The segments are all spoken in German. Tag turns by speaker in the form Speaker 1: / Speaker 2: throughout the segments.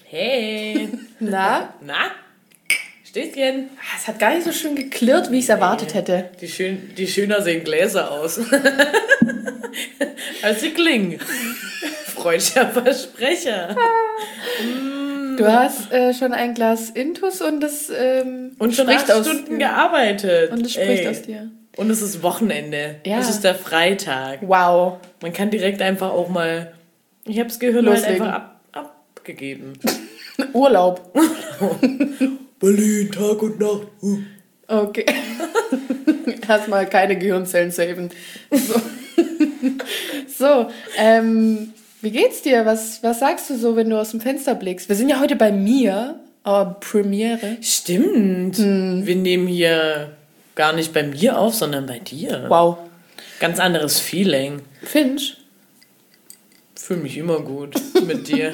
Speaker 1: Hey.
Speaker 2: Na?
Speaker 1: Na? Stößchen.
Speaker 2: Es hat gar nicht so schön geklirrt, wie ich es erwartet hätte.
Speaker 1: Die schöner sehen Gläser aus. Als sie klingen. Freudscher Versprecher.
Speaker 2: Du hast schon ein Glas Intus und das
Speaker 1: und schon 8 Stunden gearbeitet.
Speaker 2: Und es spricht aus dir.
Speaker 1: Und es ist Wochenende.
Speaker 2: Ja.
Speaker 1: Es ist der Freitag.
Speaker 2: Wow.
Speaker 1: Man kann direkt einfach auch mal... Ich habe das Gehirn halt einfach abgegeben.
Speaker 2: Urlaub.
Speaker 1: Berlin, Tag und Nacht.
Speaker 2: Okay. Erstmal keine Gehirnzellen saven. So, wie geht's dir? Was sagst du so, wenn du aus dem Fenster blickst? Wir sind ja heute bei mir, Premiere.
Speaker 1: Stimmt. Wir nehmen hier gar nicht bei mir auf, sondern bei dir.
Speaker 2: Wow.
Speaker 1: Ganz anderes Feeling.
Speaker 2: Finch?
Speaker 1: Fühle mich immer gut mit dir.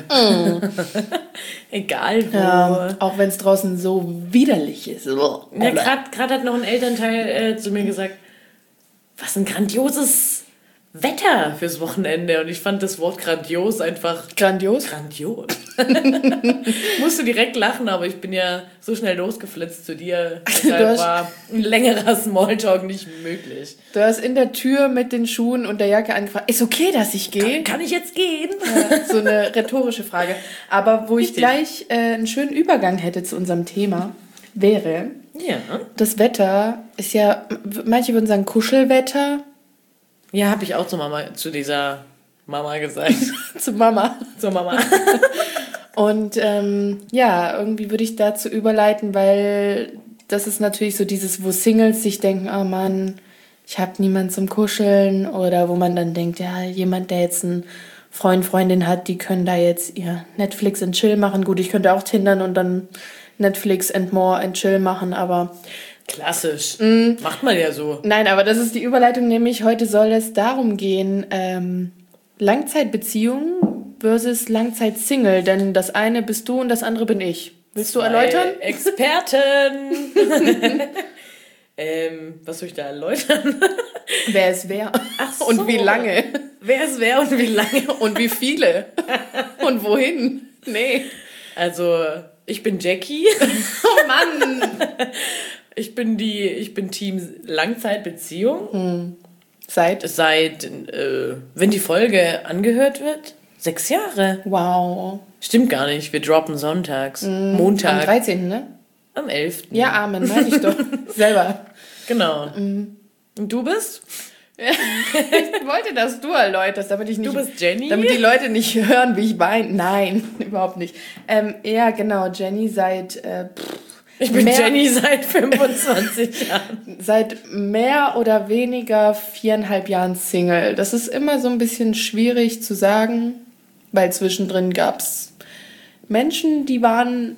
Speaker 1: Egal wo.
Speaker 2: Ja, auch wenn es draußen so widerlich ist.
Speaker 1: Ja, gerade hat noch ein Elternteil zu mir gesagt, was ein grandioses Wetter fürs Wochenende. Und ich fand das Wort grandios einfach...
Speaker 2: Grandios?
Speaker 1: Grandios. Musste direkt lachen, aber ich bin ja so schnell losgeflitzt zu dir. Deshalb war ein längerer Smalltalk nicht möglich.
Speaker 2: Du hast in der Tür mit den Schuhen und der Jacke angefragt, ist okay, dass ich gehe?
Speaker 1: Kann ich jetzt gehen?
Speaker 2: So eine rhetorische Frage. Aber wo ich gleich einen schönen Übergang hätte zu unserem Thema, wäre, das Wetter ist ja, manche würden sagen Kuschelwetter.
Speaker 1: Ja, habe ich auch zu dieser Mama gesagt.
Speaker 2: Zur Mama.
Speaker 1: Zur Mama.
Speaker 2: Und irgendwie würde ich dazu überleiten, weil das ist natürlich so dieses, wo Singles sich denken, oh Mann, ich habe niemanden zum Kuscheln. Oder wo man dann denkt, ja, jemand, der jetzt einen Freund, Freundin hat, die können da jetzt ihr Netflix and Chill machen. Gut, ich könnte auch tindern und dann Netflix and More and Chill machen, aber...
Speaker 1: Klassisch. Macht man ja so.
Speaker 2: Nein, aber das ist die Überleitung, nämlich heute soll es darum gehen, Langzeitbeziehung versus Langzeitsingle, denn das eine bist du und das andere bin ich. Willst du erläutern?
Speaker 1: Experten! Was soll ich da erläutern?
Speaker 2: Wer ist wer?
Speaker 1: Ach so.
Speaker 2: Und wie lange?
Speaker 1: Wer ist wer und wie lange?
Speaker 2: Und wie viele? Und wohin? Nee.
Speaker 1: Also, ich bin Jackie.
Speaker 2: Oh Mann!
Speaker 1: Ich bin Team Langzeitbeziehung.
Speaker 2: Seit,
Speaker 1: wenn die Folge angehört wird, 6 Jahre.
Speaker 2: Wow.
Speaker 1: Stimmt gar nicht, wir droppen sonntags. Montag.
Speaker 2: Am 13., ne?
Speaker 1: Am 11.
Speaker 2: Ja, Amen, meine ich doch. Selber.
Speaker 1: Genau. Und du bist?
Speaker 2: Ich wollte, dass du erläuterst, damit ich nicht...
Speaker 1: Du bist Jenny?
Speaker 2: Damit die Leute nicht hören, wie ich weine. Nein, überhaupt nicht. Ja, genau, Jenny seit...
Speaker 1: ich bin Jenny seit 25 Jahren.
Speaker 2: Seit mehr oder weniger 4,5 Jahren Single. Das ist immer so ein bisschen schwierig zu sagen, weil zwischendrin gab es Menschen, die waren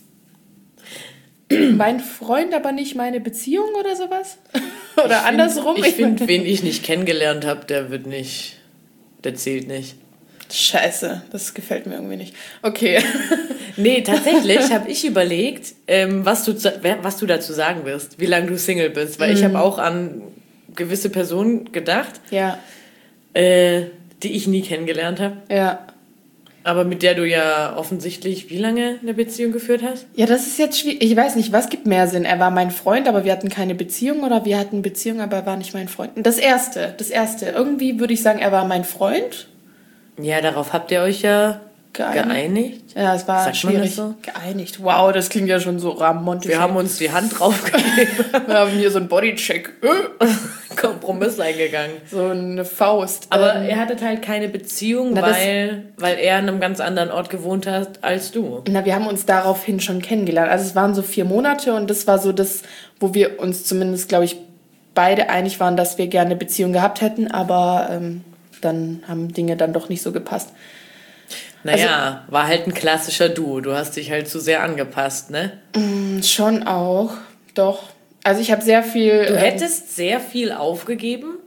Speaker 2: mein Freund, aber nicht meine Beziehung oder sowas. Oder andersrum.
Speaker 1: Ich finde, wen ich nicht kennengelernt habe, der zählt nicht.
Speaker 2: Scheiße, das gefällt mir irgendwie nicht. Okay.
Speaker 1: Nee, tatsächlich habe ich überlegt, was du dazu sagen wirst, wie lange du Single bist. Weil ich habe auch an gewisse Personen gedacht, die ich nie kennengelernt habe.
Speaker 2: Ja.
Speaker 1: Aber mit der du ja offensichtlich wie lange eine Beziehung geführt hast?
Speaker 2: Ja, das ist jetzt schwierig. Ich weiß nicht, was gibt mehr Sinn? Er war mein Freund, aber wir hatten keine Beziehung, oder wir hatten Beziehung, aber er war nicht mein Freund? Das Erste. Irgendwie würde ich sagen, er war mein Freund.
Speaker 1: Ja, darauf habt ihr euch ja geeinigt.
Speaker 2: Ja, es war schwierig.
Speaker 1: So?
Speaker 2: Geeinigt. Wow, das klingt ja schon so romantisch.
Speaker 1: Wir haben uns die Hand draufgegeben.
Speaker 2: Wir haben hier so einen Bodycheck.
Speaker 1: Kompromiss eingegangen.
Speaker 2: So eine Faust.
Speaker 1: Aber er hatte halt keine Beziehung, weil er an einem ganz anderen Ort gewohnt hat als du.
Speaker 2: Na, wir haben uns daraufhin schon kennengelernt. Also es waren so 4 Monate und das war so das, wo wir uns zumindest, glaube ich, beide einig waren, dass wir gerne eine Beziehung gehabt hätten, aber dann haben Dinge dann doch nicht so gepasst.
Speaker 1: Naja, war halt ein klassischer Du. Du hast dich halt zu sehr angepasst, ne?
Speaker 2: Schon auch, doch. Also ich habe sehr viel...
Speaker 1: Du hättest sehr viel aufgegeben,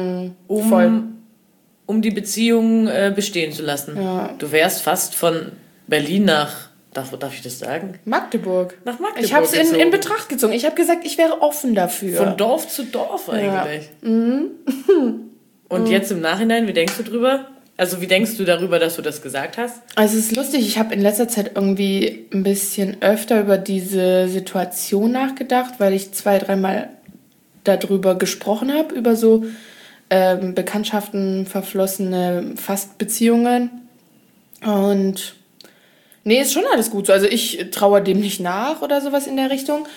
Speaker 1: um die Beziehung bestehen zu lassen.
Speaker 2: Ja.
Speaker 1: Du wärst fast von Berlin nach... Darf ich das sagen?
Speaker 2: Magdeburg.
Speaker 1: Nach Magdeburg
Speaker 2: Ich habe es in Betracht gezogen. Ich habe gesagt, ich wäre offen dafür.
Speaker 1: Von Dorf zu Dorf eigentlich. Ja. Und jetzt im Nachhinein, wie denkst du drüber? Also wie denkst du darüber, dass du das gesagt hast?
Speaker 2: Also es ist lustig, ich habe in letzter Zeit irgendwie ein bisschen öfter über diese Situation nachgedacht, weil ich 2-3 Mal darüber gesprochen habe, über so Bekanntschaften, verflossene Fastbeziehungen. Und nee, ist schon alles gut so. Also ich trauere dem nicht nach oder sowas in der Richtung.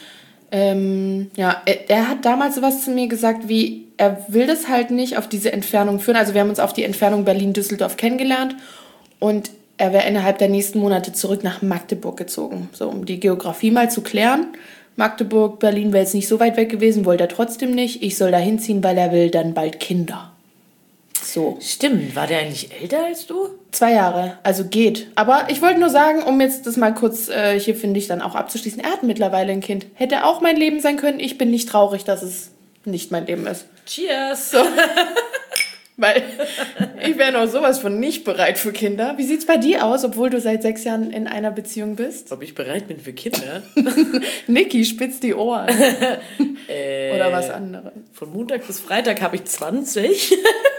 Speaker 2: Er hat damals sowas zu mir gesagt wie, er will das halt nicht auf diese Entfernung führen. Also wir haben uns auf die Entfernung Berlin-Düsseldorf kennengelernt und er wäre innerhalb der nächsten Monate zurück nach Magdeburg gezogen, so um die Geografie mal zu klären. Magdeburg, Berlin wäre jetzt nicht so weit weg gewesen, wollte er trotzdem nicht. Ich soll da hinziehen, weil er will dann bald Kinder. So.
Speaker 1: Stimmt, war der eigentlich älter als du?
Speaker 2: 2 Jahre, also geht. Aber ich wollte nur sagen, um jetzt das mal kurz hier, finde ich, dann auch abzuschließen, er hat mittlerweile ein Kind. Hätte auch mein Leben sein können. Ich bin nicht traurig, dass es nicht mein Leben ist.
Speaker 1: Cheers!
Speaker 2: So. Weil ich wäre noch sowas von nicht bereit für Kinder. Wie sieht's bei dir aus, obwohl du seit 6 Jahren in einer Beziehung bist?
Speaker 1: Ob ich bereit bin für Kinder?
Speaker 2: Niki, spitz die Ohren. Oder was anderes.
Speaker 1: Von Montag bis Freitag habe ich 20.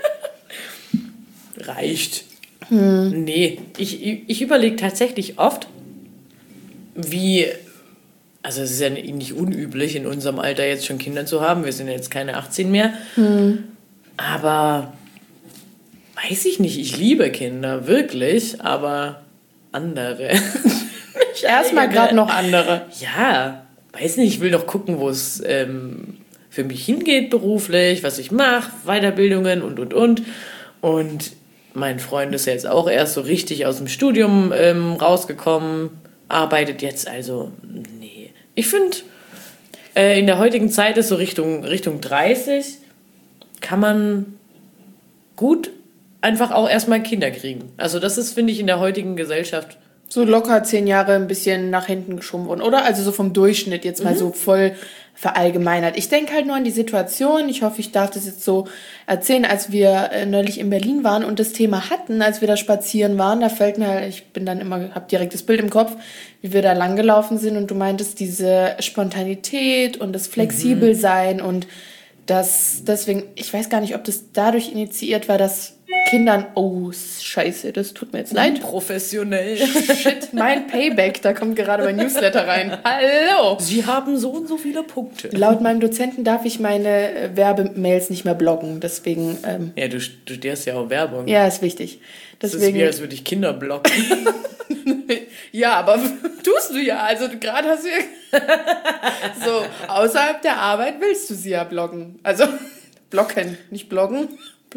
Speaker 1: Reicht. Nee, ich überlege tatsächlich oft, wie... Also es ist ja nicht unüblich, in unserem Alter jetzt schon Kinder zu haben. Wir sind ja jetzt keine 18 mehr. Aber weiß ich nicht, ich liebe Kinder, wirklich, aber andere.
Speaker 2: Erstmal gerade noch andere.
Speaker 1: Ja, weiß nicht, ich will doch gucken, wo es für mich hingeht beruflich, was ich mache, Weiterbildungen und. Und mein Freund ist ja jetzt auch erst so richtig aus dem Studium rausgekommen, arbeitet jetzt, also nee. Ich finde, in der heutigen Zeit ist so Richtung 30, kann man gut einfach auch erstmal Kinder kriegen. Also das ist, finde ich, in der heutigen Gesellschaft...
Speaker 2: So locker 10 Jahre ein bisschen nach hinten geschoben worden, oder? Also so vom Durchschnitt jetzt mal so voll verallgemeinert. Ich denke halt nur an die Situation, ich hoffe, ich darf das jetzt so erzählen, als wir neulich in Berlin waren und das Thema hatten, als wir da spazieren waren, da fällt mir, ich bin dann immer, habe direkt das Bild im Kopf, wie wir da langgelaufen sind und du meintest diese Spontanität und das Flexibelsein und das, deswegen, ich weiß gar nicht, ob das dadurch initiiert war, dass Kindern, oh scheiße, das tut mir jetzt leid.
Speaker 1: Professionell.
Speaker 2: Shit, mein Payback, da kommt gerade mein Newsletter rein. Hallo!
Speaker 1: Sie haben so und so viele Punkte.
Speaker 2: Laut meinem Dozenten darf ich meine Werbemails nicht mehr bloggen, deswegen...
Speaker 1: ja, du studierst ja auch Werbung.
Speaker 2: Ja, ist wichtig.
Speaker 1: Deswegen, das ist wie, als würde ich Kinder blocken.
Speaker 2: Ja, aber tust du ja, also gerade hast du ja... so, außerhalb der Arbeit willst du sie ja bloggen. Also, blocken, nicht bloggen.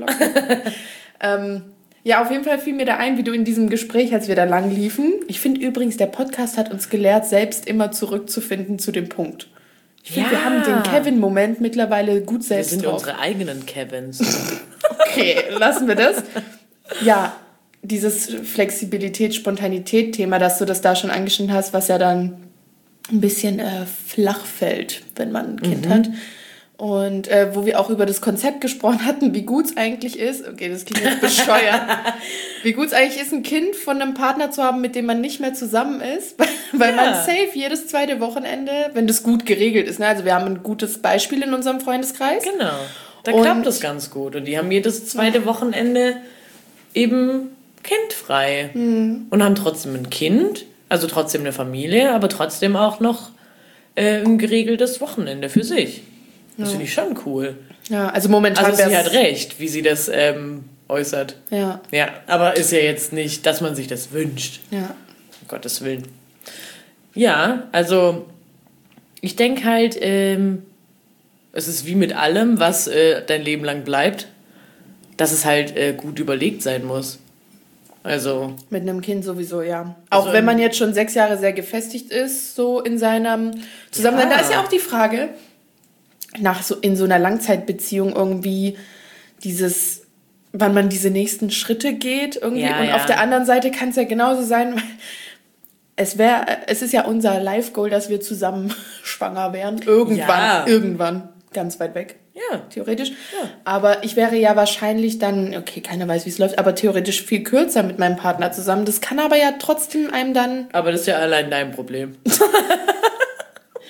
Speaker 2: Ja, auf jeden Fall fiel mir da ein, wie du in diesem Gespräch, als wir da lang liefen. Ich finde übrigens, der Podcast hat uns gelehrt, selbst immer zurückzufinden zu dem Punkt. Ich finde, wir haben den Kevin-Moment mittlerweile gut selbst drauf.
Speaker 1: Wir sind unsere eigenen Kevins.
Speaker 2: Okay, lassen wir das. Ja, dieses Flexibilität, Spontanität-Thema, dass du das da schon angeschnitten hast, was ja dann ein bisschen flach fällt, wenn man ein Kind hat. Und wo wir auch über das Konzept gesprochen hatten, wie gut es eigentlich ist, okay, das klingt jetzt bescheuert, wie gut es eigentlich ist, ein Kind von einem Partner zu haben, mit dem man nicht mehr zusammen ist, weil man safe jedes zweite Wochenende, wenn das gut geregelt ist, ne? Also wir haben ein gutes Beispiel in unserem Freundeskreis.
Speaker 1: Genau, da klappt das ganz gut und die haben jedes zweite Wochenende eben kindfrei und haben trotzdem ein Kind, also trotzdem eine Familie, aber trotzdem auch noch ein geregeltes Wochenende für sich. Das finde ich schon cool.
Speaker 2: Ja, also momentan...
Speaker 1: Also sie hat recht, wie sie das äußert.
Speaker 2: Ja.
Speaker 1: Ja, aber ist ja jetzt nicht, dass man sich das wünscht.
Speaker 2: Ja.
Speaker 1: Um Gottes Willen. Ja, also ich denke halt, es ist wie mit allem, was dein Leben lang bleibt, dass es halt gut überlegt sein muss. Also... Mit
Speaker 2: einem Kind sowieso, ja. Auch also wenn man jetzt schon 6 Jahre sehr gefestigt ist, so in seinem Zusammensein. Da ist ja auch die Frage... in so einer Langzeitbeziehung irgendwie dieses, wann man diese nächsten Schritte geht irgendwie. Ja, und auf der anderen Seite kann es ja genauso sein, es ist ja unser Life-Goal, dass wir zusammen schwanger wären. Irgendwann, ganz weit weg. Ja. Theoretisch. Ja. Aber ich wäre ja wahrscheinlich dann, okay, keiner weiß, wie es läuft, aber theoretisch viel kürzer mit meinem Partner zusammen. Das kann aber ja trotzdem einem dann...
Speaker 1: Aber das ist ja allein dein Problem.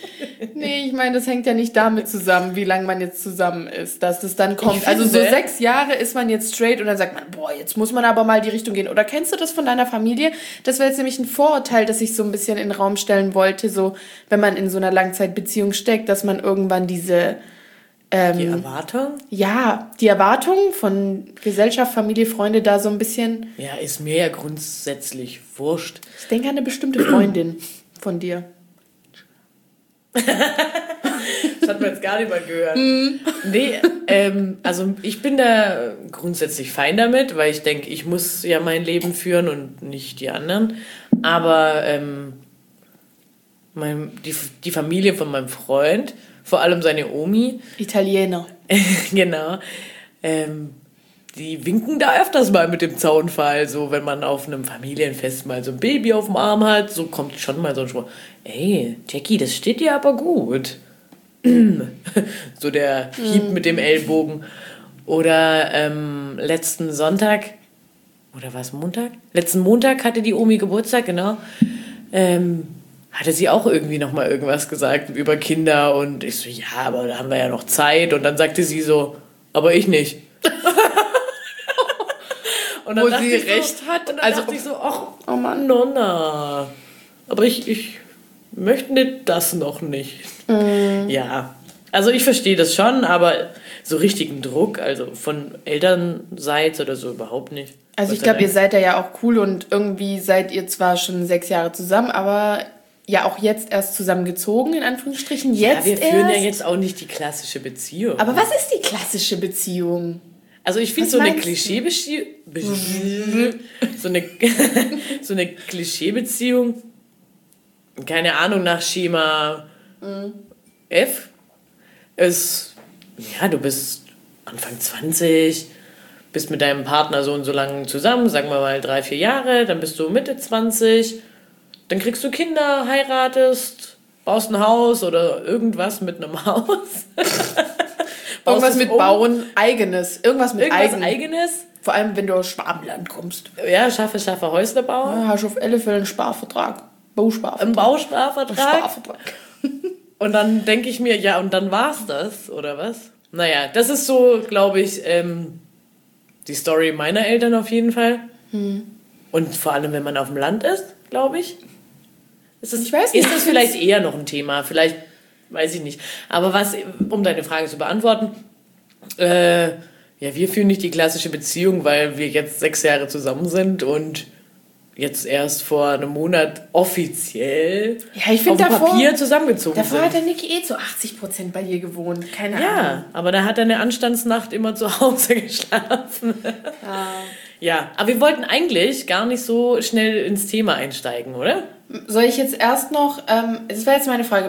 Speaker 2: Nee, ich meine, das hängt ja nicht damit zusammen, wie lange man jetzt zusammen ist, dass das dann kommt. Also so 6 Jahre ist man jetzt straight und dann sagt man, boah, jetzt muss man aber mal die Richtung gehen. Oder kennst du das von deiner Familie? Das wäre jetzt nämlich ein Vorurteil, das ich so ein bisschen in den Raum stellen wollte, so wenn man in so einer Langzeitbeziehung steckt, dass man irgendwann diese... die
Speaker 1: Erwartung?
Speaker 2: Ja, die Erwartung von Gesellschaft, Familie, Freunde da so ein bisschen...
Speaker 1: Ja, ist mir ja grundsätzlich wurscht.
Speaker 2: Ich denke an eine bestimmte Freundin von dir.
Speaker 1: Das hat man jetzt gar nicht mal gehört. Nee, also ich bin da grundsätzlich fein damit, weil ich denke, ich muss ja mein Leben führen und nicht die anderen. Aber die Familie von meinem Freund, vor allem seine Omi.
Speaker 2: Italiener.
Speaker 1: Genau. Die winken da öfters mal mit dem Zaunpfahl, so wenn man auf einem Familienfest mal so ein Baby auf dem Arm hat, so kommt schon mal so ein Spruch, ey, Jackie, das steht dir aber gut. So der Hieb mit dem Ellbogen. Oder letzten Sonntag, oder war es Montag? Letzten Montag hatte die Omi Geburtstag, genau. Hatte sie auch irgendwie nochmal irgendwas gesagt über Kinder und ich so, ja, aber da haben wir ja noch Zeit. Und dann sagte sie so, aber ich nicht. Und dann
Speaker 2: wo sie recht
Speaker 1: so,
Speaker 2: hat.
Speaker 1: Und dann dachte ich so, ach, oh Mann, Nonna. Aber ich möchte nicht das noch nicht. Ja, also ich verstehe das schon, aber so richtigen Druck, also von Elternseits oder so überhaupt nicht.
Speaker 2: Also ich glaube, ihr seid da ja auch cool und irgendwie seid ihr zwar schon 6 Jahre zusammen, aber ja auch jetzt erst zusammengezogen, in Anführungsstrichen. Jetzt
Speaker 1: ja, wir führen ja jetzt auch nicht die klassische Beziehung.
Speaker 2: Aber was ist die klassische Beziehung?
Speaker 1: Also ich finde so eine Klischeebeziehung, so eine Klischeebeziehung, keine Ahnung, nach Schema F, ist, ja, du bist Anfang 20, bist mit deinem Partner so und so lang zusammen, sagen wir mal 3-4 Jahre, dann bist du Mitte 20, dann kriegst du Kinder, heiratest, baust ein Haus oder irgendwas mit einem Haus.
Speaker 2: Irgendwas mit Bauen, eigenes. Irgendwas
Speaker 1: eigenes.
Speaker 2: Vor allem, wenn du aus Schwabenland kommst.
Speaker 1: Ja, schaffe Häusle bauen.
Speaker 2: Ja, hast du auf alle Fälle einen Sparvertrag. Bausparvertrag.
Speaker 1: Ein Bausparvertrag. Und dann denke ich mir, ja, und dann war's das, oder was? Naja, das ist so, glaube ich, die Story meiner Eltern auf jeden Fall. Und vor allem, wenn man auf dem Land ist, glaube ich. Ist das vielleicht eher noch ein Thema? Vielleicht, weiß ich nicht. Aber was, um deine Frage zu beantworten, ja, wir führen nicht die klassische Beziehung, weil wir jetzt 6 Jahre zusammen sind und jetzt erst vor einem Monat offiziell auf dem Papier zusammengezogen sind.
Speaker 2: Davor hat der Niki zu 80% bei ihr gewohnt. Keine Ahnung.
Speaker 1: Ja, aber da hat er eine Anstandsnacht immer zu Hause geschlafen. Ja, aber wir wollten eigentlich gar nicht so schnell ins Thema einsteigen, oder?
Speaker 2: Soll ich jetzt erst noch, das wäre jetzt meine Frage,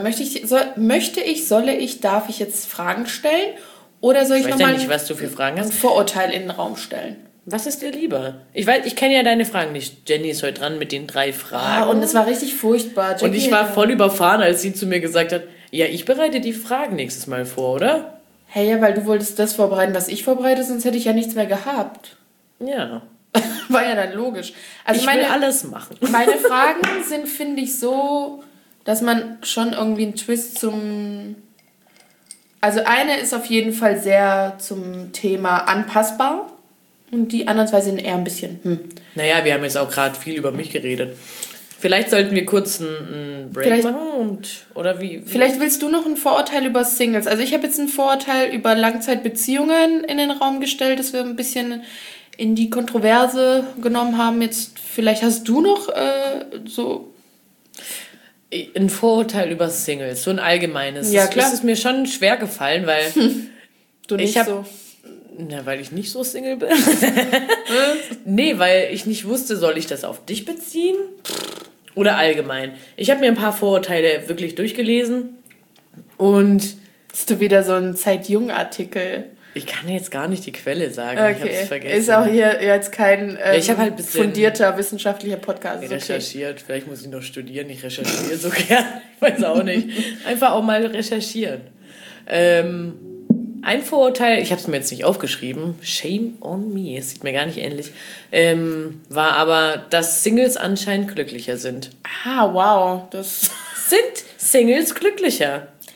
Speaker 2: solle ich, darf ich jetzt Fragen stellen? Oder soll ich nochmal
Speaker 1: nicht, was du für Fragen hast.
Speaker 2: Ein Vorurteil in den Raum stellen?
Speaker 1: Was ist dir lieber? Ich kenne ja deine Fragen nicht. Jenny ist heute dran mit den 3 Fragen.
Speaker 2: Und es war richtig furchtbar.
Speaker 1: Jackie, und ich war voll überfahren, als sie zu mir gesagt hat, ja, ich bereite die Fragen nächstes Mal vor, oder?
Speaker 2: Hey, ja, weil du wolltest das vorbereiten, was ich vorbereite, sonst hätte ich ja nichts mehr gehabt.
Speaker 1: Ja.
Speaker 2: War ja dann logisch. Also
Speaker 1: ich will alles machen.
Speaker 2: Meine Fragen sind, finde ich, so, dass man schon irgendwie einen Twist zum... Also eine ist auf jeden Fall sehr zum Thema anpassbar und die anderen 2 sind eher ein bisschen...
Speaker 1: Naja, wir haben jetzt auch gerade viel über mich geredet. Vielleicht sollten wir kurz einen Break machen oder wie?
Speaker 2: Vielleicht willst du noch ein Vorurteil über Singles. Also ich habe jetzt ein Vorurteil über Langzeitbeziehungen in den Raum gestellt, dass wir ein bisschen in die Kontroverse genommen haben. Jetzt vielleicht hast du noch so...
Speaker 1: Ein Vorurteil über Singles, so ein allgemeines.
Speaker 2: Ja, klar.
Speaker 1: Das ist mir schon schwer gefallen, weil
Speaker 2: du nicht so...
Speaker 1: Na, weil ich nicht so Single bin. Nee, weil ich nicht wusste, soll ich das auf dich beziehen oder allgemein. Ich habe mir ein paar Vorurteile wirklich durchgelesen und...
Speaker 2: Hast du wieder so einen Zeit-Jung-Artikel?
Speaker 1: Ich kann jetzt gar nicht die Quelle sagen,
Speaker 2: okay.
Speaker 1: Ich habe es vergessen.
Speaker 2: Ist auch hier jetzt kein
Speaker 1: ich halt ein bisschen
Speaker 2: fundierter wissenschaftlicher Podcast.
Speaker 1: Recherchiert, vielleicht muss ich noch studieren, ich recherchiere so gern, ich weiß auch nicht. Einfach auch mal recherchieren. Ein Vorurteil, ich habe es mir jetzt nicht aufgeschrieben, shame on me, es sieht mir gar nicht ähnlich, war aber, dass Singles anscheinend glücklicher sind.
Speaker 2: Ah, wow.
Speaker 1: Sind Singles glücklicher?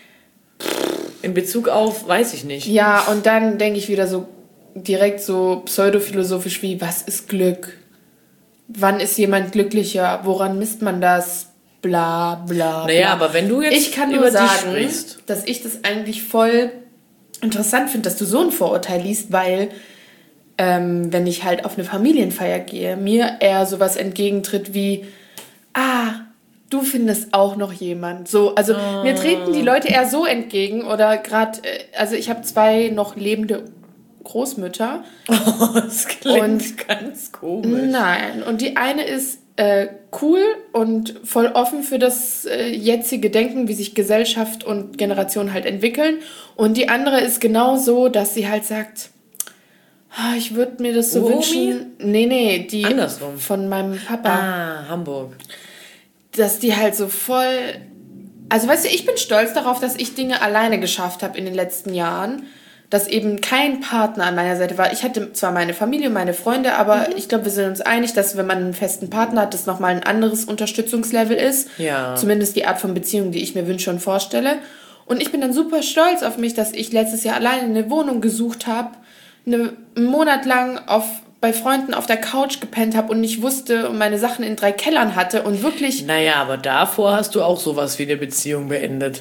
Speaker 1: In Bezug auf, weiß ich nicht.
Speaker 2: Ja, und dann denke ich wieder so direkt so pseudophilosophisch wie, was ist Glück? Wann ist jemand glücklicher? Woran misst man das? Bla, bla, bla.
Speaker 1: Naja, aber wenn du jetzt
Speaker 2: ich kann nur sagen, dass ich das eigentlich voll interessant finde, dass du so ein Vorurteil liest, weil wenn ich halt auf eine Familienfeier gehe, mir eher sowas entgegentritt wie, du findest auch noch jemand. So, also mir treten die Leute eher so entgegen oder gerade, also ich habe 2 noch lebende Großmütter.
Speaker 1: Oh, das klingt ganz komisch.
Speaker 2: Nein, und die eine ist cool und voll offen für das jetzige Denken, wie sich Gesellschaft und Generation halt entwickeln. Und die andere ist genau so, dass sie halt sagt, ich würde mir das so wünschen. Nee, die
Speaker 1: andersrum.
Speaker 2: Von meinem Papa.
Speaker 1: Hamburg.
Speaker 2: Dass die halt so voll... Also weißt du, ich bin stolz darauf, dass ich Dinge alleine geschafft habe in den letzten Jahren. Dass eben kein Partner an meiner Seite war. Ich hatte zwar meine Familie, meine Freunde, aber ich glaube, wir sind uns einig, dass wenn man einen festen Partner hat, das nochmal ein anderes Unterstützungslevel ist.
Speaker 1: Ja.
Speaker 2: Zumindest die Art von Beziehung, die ich mir wünsche und vorstelle. Und ich bin dann super stolz auf mich, dass ich letztes Jahr alleine eine Wohnung gesucht habe, einen Monat lang bei Freunden auf der Couch gepennt habe und nicht wusste und meine Sachen in 3 Kellern hatte und wirklich...
Speaker 1: Naja, aber davor hast du auch sowas wie eine Beziehung beendet.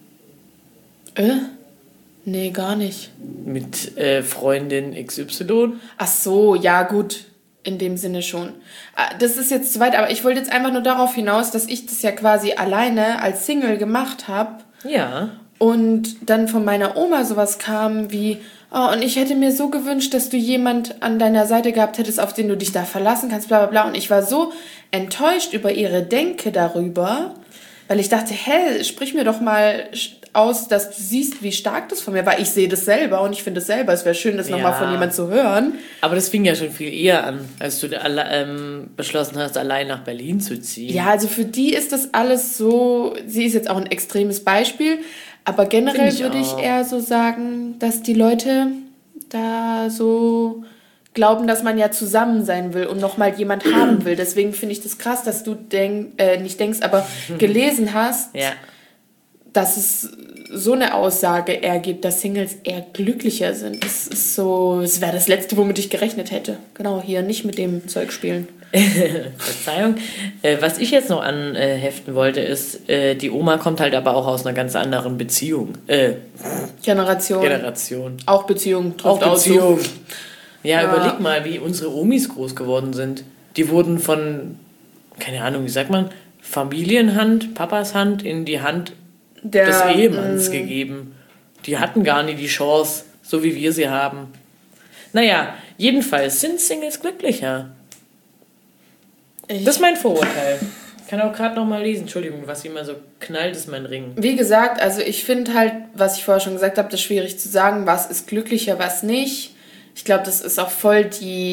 Speaker 2: Nee, gar nicht.
Speaker 1: Mit Freundin XY?
Speaker 2: Ach so, ja gut, in dem Sinne schon. Das ist jetzt zu weit, aber ich wollte jetzt einfach nur darauf hinaus, dass ich das ja quasi alleine als Single gemacht habe.
Speaker 1: Ja.
Speaker 2: Und dann von meiner Oma sowas kam wie, und ich hätte mir so gewünscht, dass du jemand an deiner Seite gehabt hättest, auf den du dich da verlassen kannst, bla bla bla. Und ich war so enttäuscht über ihre Denke darüber, weil ich dachte, sprich mir doch mal aus, dass du siehst, wie stark das von mir war. Ich sehe das selber und ich finde es selber. Es wäre schön, das nochmal von jemandem zu hören.
Speaker 1: Aber das fing ja schon viel eher an, als du beschlossen hast, allein nach Berlin zu ziehen.
Speaker 2: Ja, also für die ist das alles so, sie ist jetzt auch ein extremes Beispiel, aber generell würde ich eher so sagen, dass die Leute da so glauben, dass man ja zusammen sein will und nochmal jemand haben will. Deswegen finde ich das krass, dass du nicht denkst, aber gelesen hast, dass es so eine Aussage ergibt, dass Singles eher glücklicher sind. Das ist so, es wäre das Letzte, womit ich gerechnet hätte. Genau, hier nicht mit dem Zeug spielen.
Speaker 1: Verzeihung. Was ich jetzt noch anheften wollte, ist, die Oma kommt halt aber auch aus einer ganz anderen Beziehung.
Speaker 2: Generation. Auch Beziehung.
Speaker 1: Auch Beziehung. Ja, überleg mal, wie unsere Omis groß geworden sind. Die wurden von, keine Ahnung, wie sagt man, Familienhand, Papas Hand in die Hand des Ehemanns gegeben. Die hatten gar nie die Chance, so wie wir sie haben. Naja, jedenfalls sind Singles glücklicher. Das ist mein Vorurteil. Ich kann auch gerade noch mal lesen. Entschuldigung, was immer so knallt, ist mein Ring.
Speaker 2: Wie gesagt, also ich finde halt, was ich vorher schon gesagt habe, das ist schwierig zu sagen, was ist glücklicher, was nicht. Ich glaube, das ist auch voll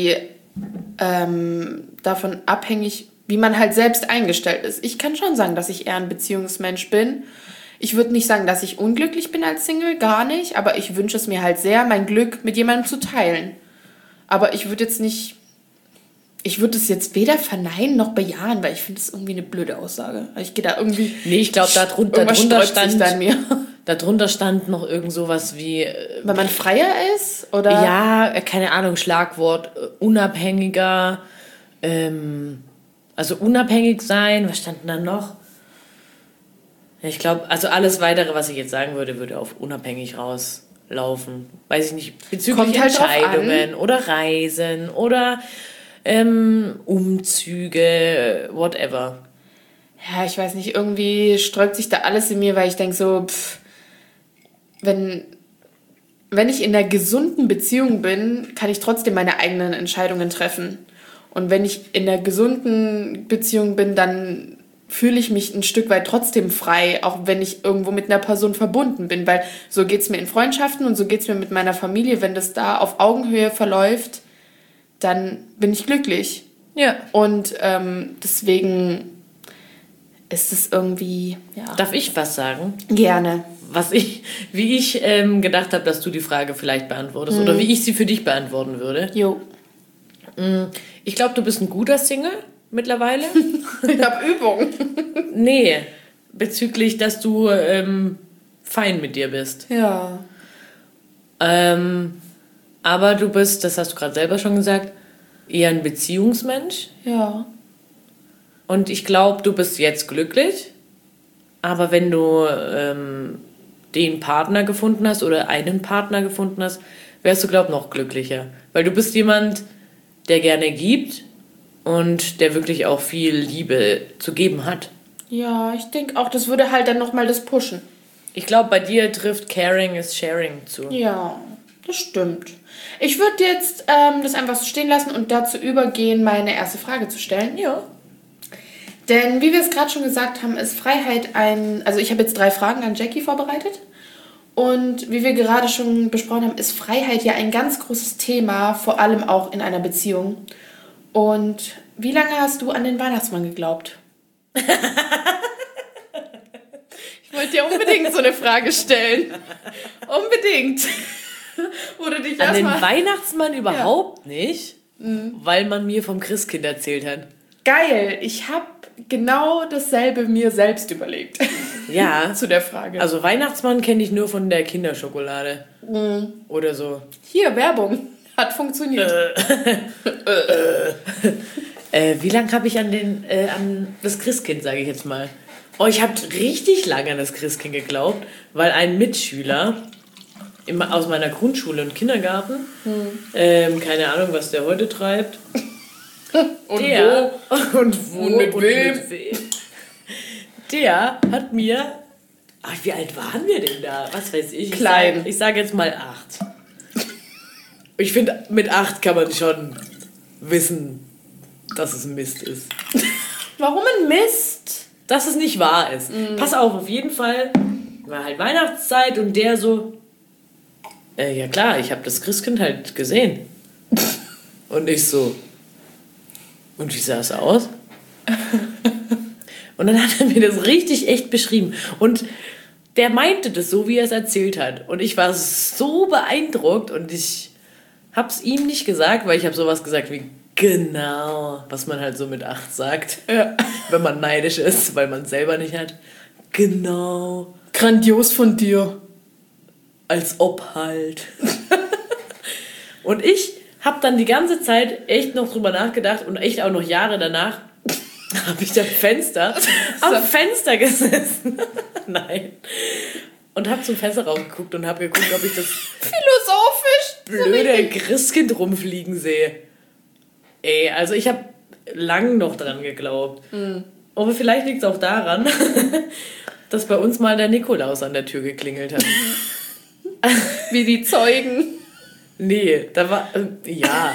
Speaker 2: davon abhängig, wie man halt selbst eingestellt ist. Ich kann schon sagen, dass ich eher ein Beziehungsmensch bin. Ich würde nicht sagen, dass ich unglücklich bin als Single, gar nicht. Aber ich wünsche es mir halt sehr, mein Glück mit jemandem zu teilen. Aber ich würde es jetzt weder verneinen noch bejahen, weil ich finde das irgendwie eine blöde Aussage. Ich gehe da irgendwie...
Speaker 1: Nee, ich glaube, darunter stand noch irgend sowas wie...
Speaker 2: Weil man freier ist? Oder?
Speaker 1: Ja, keine Ahnung, Schlagwort unabhängiger, also unabhängig sein, was stand denn da noch? Ich glaube, also alles Weitere, was ich jetzt sagen würde auf unabhängig rauslaufen. Weiß ich nicht, bezüglich halt Entscheidungen oder Reisen oder Umzüge, whatever.
Speaker 2: Ja, ich weiß nicht, irgendwie sträubt sich da alles in mir, weil ich denke so, wenn ich in einer gesunden Beziehung bin, kann ich trotzdem meine eigenen Entscheidungen treffen. Und wenn ich in einer gesunden Beziehung bin, dann fühle ich mich ein Stück weit trotzdem frei, auch wenn ich irgendwo mit einer Person verbunden bin. Weil so geht es mir in Freundschaften und so geht es mir mit meiner Familie. Wenn das da auf Augenhöhe verläuft, dann bin ich glücklich.
Speaker 1: Ja.
Speaker 2: Und deswegen ist es irgendwie... Ja.
Speaker 1: Darf ich was sagen?
Speaker 2: Gerne.
Speaker 1: Wie ich gedacht habe, dass du die Frage vielleicht beantwortest oder wie ich sie für dich beantworten würde.
Speaker 2: Jo.
Speaker 1: Ich glaube, du bist ein guter Single mittlerweile.
Speaker 2: Ich habe Übung.
Speaker 1: Nee, bezüglich, dass du fein mit dir bist.
Speaker 2: Ja.
Speaker 1: Aber du bist, das hast du gerade selber schon gesagt, eher ein Beziehungsmensch.
Speaker 2: Ja.
Speaker 1: Und ich glaube, du bist jetzt glücklich. Aber wenn du den Partner gefunden hast oder einen Partner gefunden hast, wärst du, glaube ich, noch glücklicher. Weil du bist jemand, der gerne gibt und der wirklich auch viel Liebe zu geben hat.
Speaker 2: Ja, ich denke auch, das würde halt dann nochmal das pushen.
Speaker 1: Ich glaube, bei dir trifft Caring is Sharing zu.
Speaker 2: Ja, das stimmt. Ich würde jetzt das einfach so stehen lassen und dazu übergehen, meine erste Frage zu stellen.
Speaker 1: Ja.
Speaker 2: Denn wie wir es gerade schon gesagt haben, ist Freiheit also ich habe jetzt 3 Fragen an Jackie vorbereitet. Und wie wir gerade schon besprochen haben, ist Freiheit ja ein ganz großes Thema, vor allem auch in einer Beziehung. Und wie lange hast du an den Weihnachtsmann geglaubt? Ich wollte dir unbedingt so eine Frage stellen. Unbedingt.
Speaker 1: Wo du dich an den Weihnachtsmann überhaupt nicht, weil man mir vom Christkind erzählt hat.
Speaker 2: Geil, ich habe genau dasselbe mir selbst überlegt.
Speaker 1: Ja.
Speaker 2: Zu der Frage.
Speaker 1: Also Weihnachtsmann kenne ich nur von der Kinderschokolade. Oder so.
Speaker 2: Hier, Werbung. Hat funktioniert.
Speaker 1: Wie lange habe ich an das Christkind, sage ich jetzt mal. Oh, ich habe richtig lange an das Christkind geglaubt, weil ein Mitschüler aus meiner Grundschule und Kindergarten, keine Ahnung, was der heute treibt. Und wo und mit wem? Der hat mir... Ach, wie alt waren wir denn da? Was weiß ich?
Speaker 2: Klein.
Speaker 1: Ich sage jetzt mal 8. Ich finde, mit 8 kann man schon wissen, dass es ein Mist ist.
Speaker 2: Warum ein Mist?
Speaker 1: Dass es nicht wahr ist. Pass auf jeden Fall war halt Weihnachtszeit und der so... ja klar, ich habe das Christkind halt gesehen. Und ich so... Und wie sah es aus? Und dann hat er mir das richtig echt beschrieben. Und der meinte das so, wie er es erzählt hat. Und ich war so beeindruckt und ich hab's ihm nicht gesagt, weil ich habe sowas gesagt wie genau, was man halt so mit 8 sagt. Ja. Wenn man neidisch ist, weil man es selber nicht hat. Genau.
Speaker 2: Grandios von dir.
Speaker 1: Als ob halt. Und ich habe dann die ganze Zeit echt noch drüber nachgedacht und echt auch noch Jahre danach habe ich am Fenster gesessen. Nein. Und habe zum Fenster rausgeguckt und habe geguckt, ob ich das blöde Christkind rumfliegen sehe. Ey, also ich habe lang noch dran geglaubt. Aber vielleicht liegt es auch daran, dass bei uns mal der Nikolaus an der Tür geklingelt hat.
Speaker 2: Wie die Zeugen.
Speaker 1: Nee, da war... ja.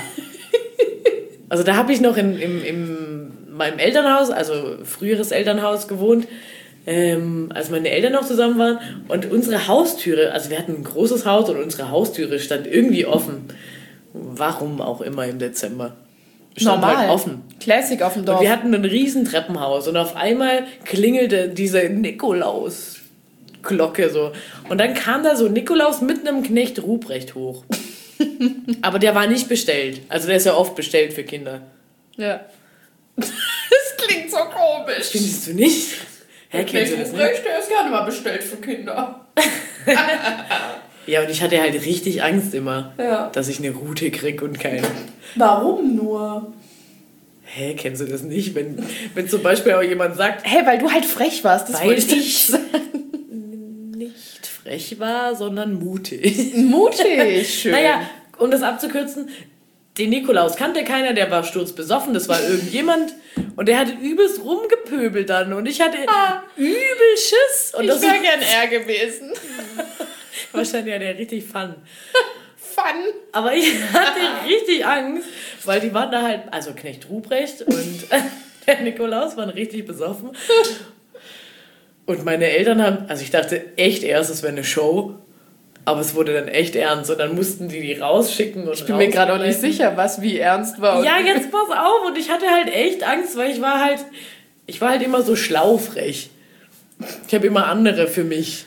Speaker 1: Also da habe ich noch in meinem Elternhaus, also früheres Elternhaus gewohnt, als meine Eltern noch zusammen waren. Und unsere Haustüre, also wir hatten ein großes Haus und unsere Haustüre stand irgendwie offen. Warum auch immer im Dezember. Stand
Speaker 2: normal.
Speaker 1: Halt offen.
Speaker 2: Classic auf dem Dorf.
Speaker 1: Und wir hatten ein riesen Treppenhaus und auf einmal klingelte diese Nikolaus-Glocke so. Und dann kam da so Nikolaus mit einem Knecht Ruprecht hoch. Aber der war nicht bestellt. Also der ist ja oft bestellt für Kinder.
Speaker 2: Ja. Das klingt so komisch.
Speaker 1: Findest du nicht?
Speaker 2: Hä, kennst du das nicht? Der ist gerne mal bestellt für Kinder.
Speaker 1: Ja, und ich hatte halt richtig Angst immer, dass ich eine Rute krieg und keine.
Speaker 2: Warum nur?
Speaker 1: Hä, kennst du das nicht? Wenn zum Beispiel auch jemand sagt...
Speaker 2: Hä, weil du halt frech warst, das wollte ich sagen.
Speaker 1: Nicht frech war, sondern mutig.
Speaker 2: Mutig, schön.
Speaker 1: Naja, um das abzukürzen, den Nikolaus kannte keiner, der war sturzbesoffen, das war irgendjemand und der hatte übelst rumgepöbelt dann und ich hatte übel Schiss. Und
Speaker 2: ich wäre gern er gewesen.
Speaker 1: Wahrscheinlich hat er richtig Fun.
Speaker 2: Fun?
Speaker 1: Aber ich hatte richtig Angst, weil die waren da halt, also Knecht Ruprecht und der Nikolaus waren richtig besoffen. Und meine Eltern haben, also ich dachte echt erst, es wäre eine Show, aber es wurde dann echt ernst und dann mussten die rausschicken. Und
Speaker 2: ich bin mir gerade auch nicht sicher, was wie ernst war.
Speaker 1: Ja, jetzt pass auf, und ich hatte halt echt Angst, weil ich war halt immer so schlaufrech. Ich habe immer andere für mich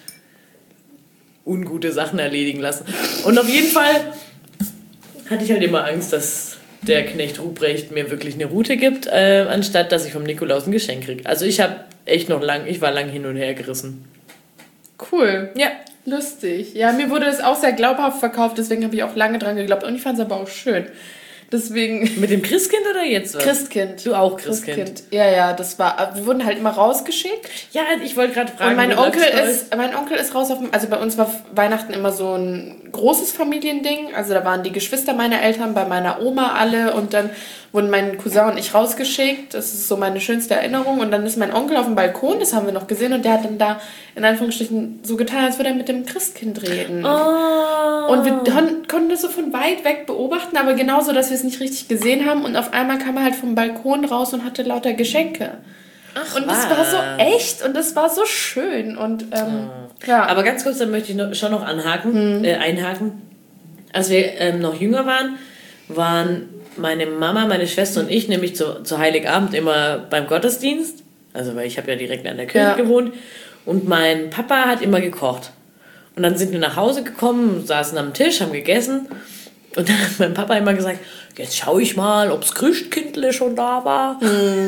Speaker 1: ungute Sachen erledigen lassen. Und auf jeden Fall hatte ich halt immer Angst, dass der Knecht Ruprecht mir wirklich eine Rute gibt, anstatt dass ich vom Nikolaus ein Geschenk kriege. Also ich war lang hin und her gerissen.
Speaker 2: cool. Ja. Lustig. Ja, mir wurde das auch sehr glaubhaft verkauft, deswegen habe ich auch lange dran geglaubt. Und ich fand es aber auch schön. Deswegen.
Speaker 1: Mit dem Christkind oder jetzt was?
Speaker 2: Christkind.
Speaker 1: Du auch Christkind.
Speaker 2: Ja, das war. Wir wurden halt immer rausgeschickt.
Speaker 1: Ja, ich wollte gerade fragen.
Speaker 2: Und mein Onkel ist raus auf dem. Also bei uns war Weihnachten immer so ein großes Familiending. Also da waren die Geschwister meiner Eltern, bei meiner Oma alle. Und dann wurden mein Cousin und ich rausgeschickt. Das ist so meine schönste Erinnerung. Und dann ist mein Onkel auf dem Balkon, das haben wir noch gesehen. Und der hat dann da in Anführungsstrichen so getan, als würde er mit dem Christkind reden. Oh. Und wir konnten das so von weit weg beobachten, aber genauso, dass wir es nicht richtig gesehen haben. Und auf einmal kam er halt vom Balkon raus und hatte lauter Geschenke. Ach, und das war so echt und das war so schön. Und
Speaker 1: ja. Aber ganz kurz, dann möchte ich schon noch einhaken. Als wir noch jünger waren meine Mama, meine Schwester und ich nämlich zu Heiligabend immer beim Gottesdienst. Also weil ich habe ja direkt an der Kirche gewohnt. Und mein Papa hat immer gekocht. Und dann sind wir nach Hause gekommen, saßen am Tisch, haben gegessen. Und dann hat mein Papa immer gesagt, jetzt schaue ich mal, ob das Christkindle schon da war.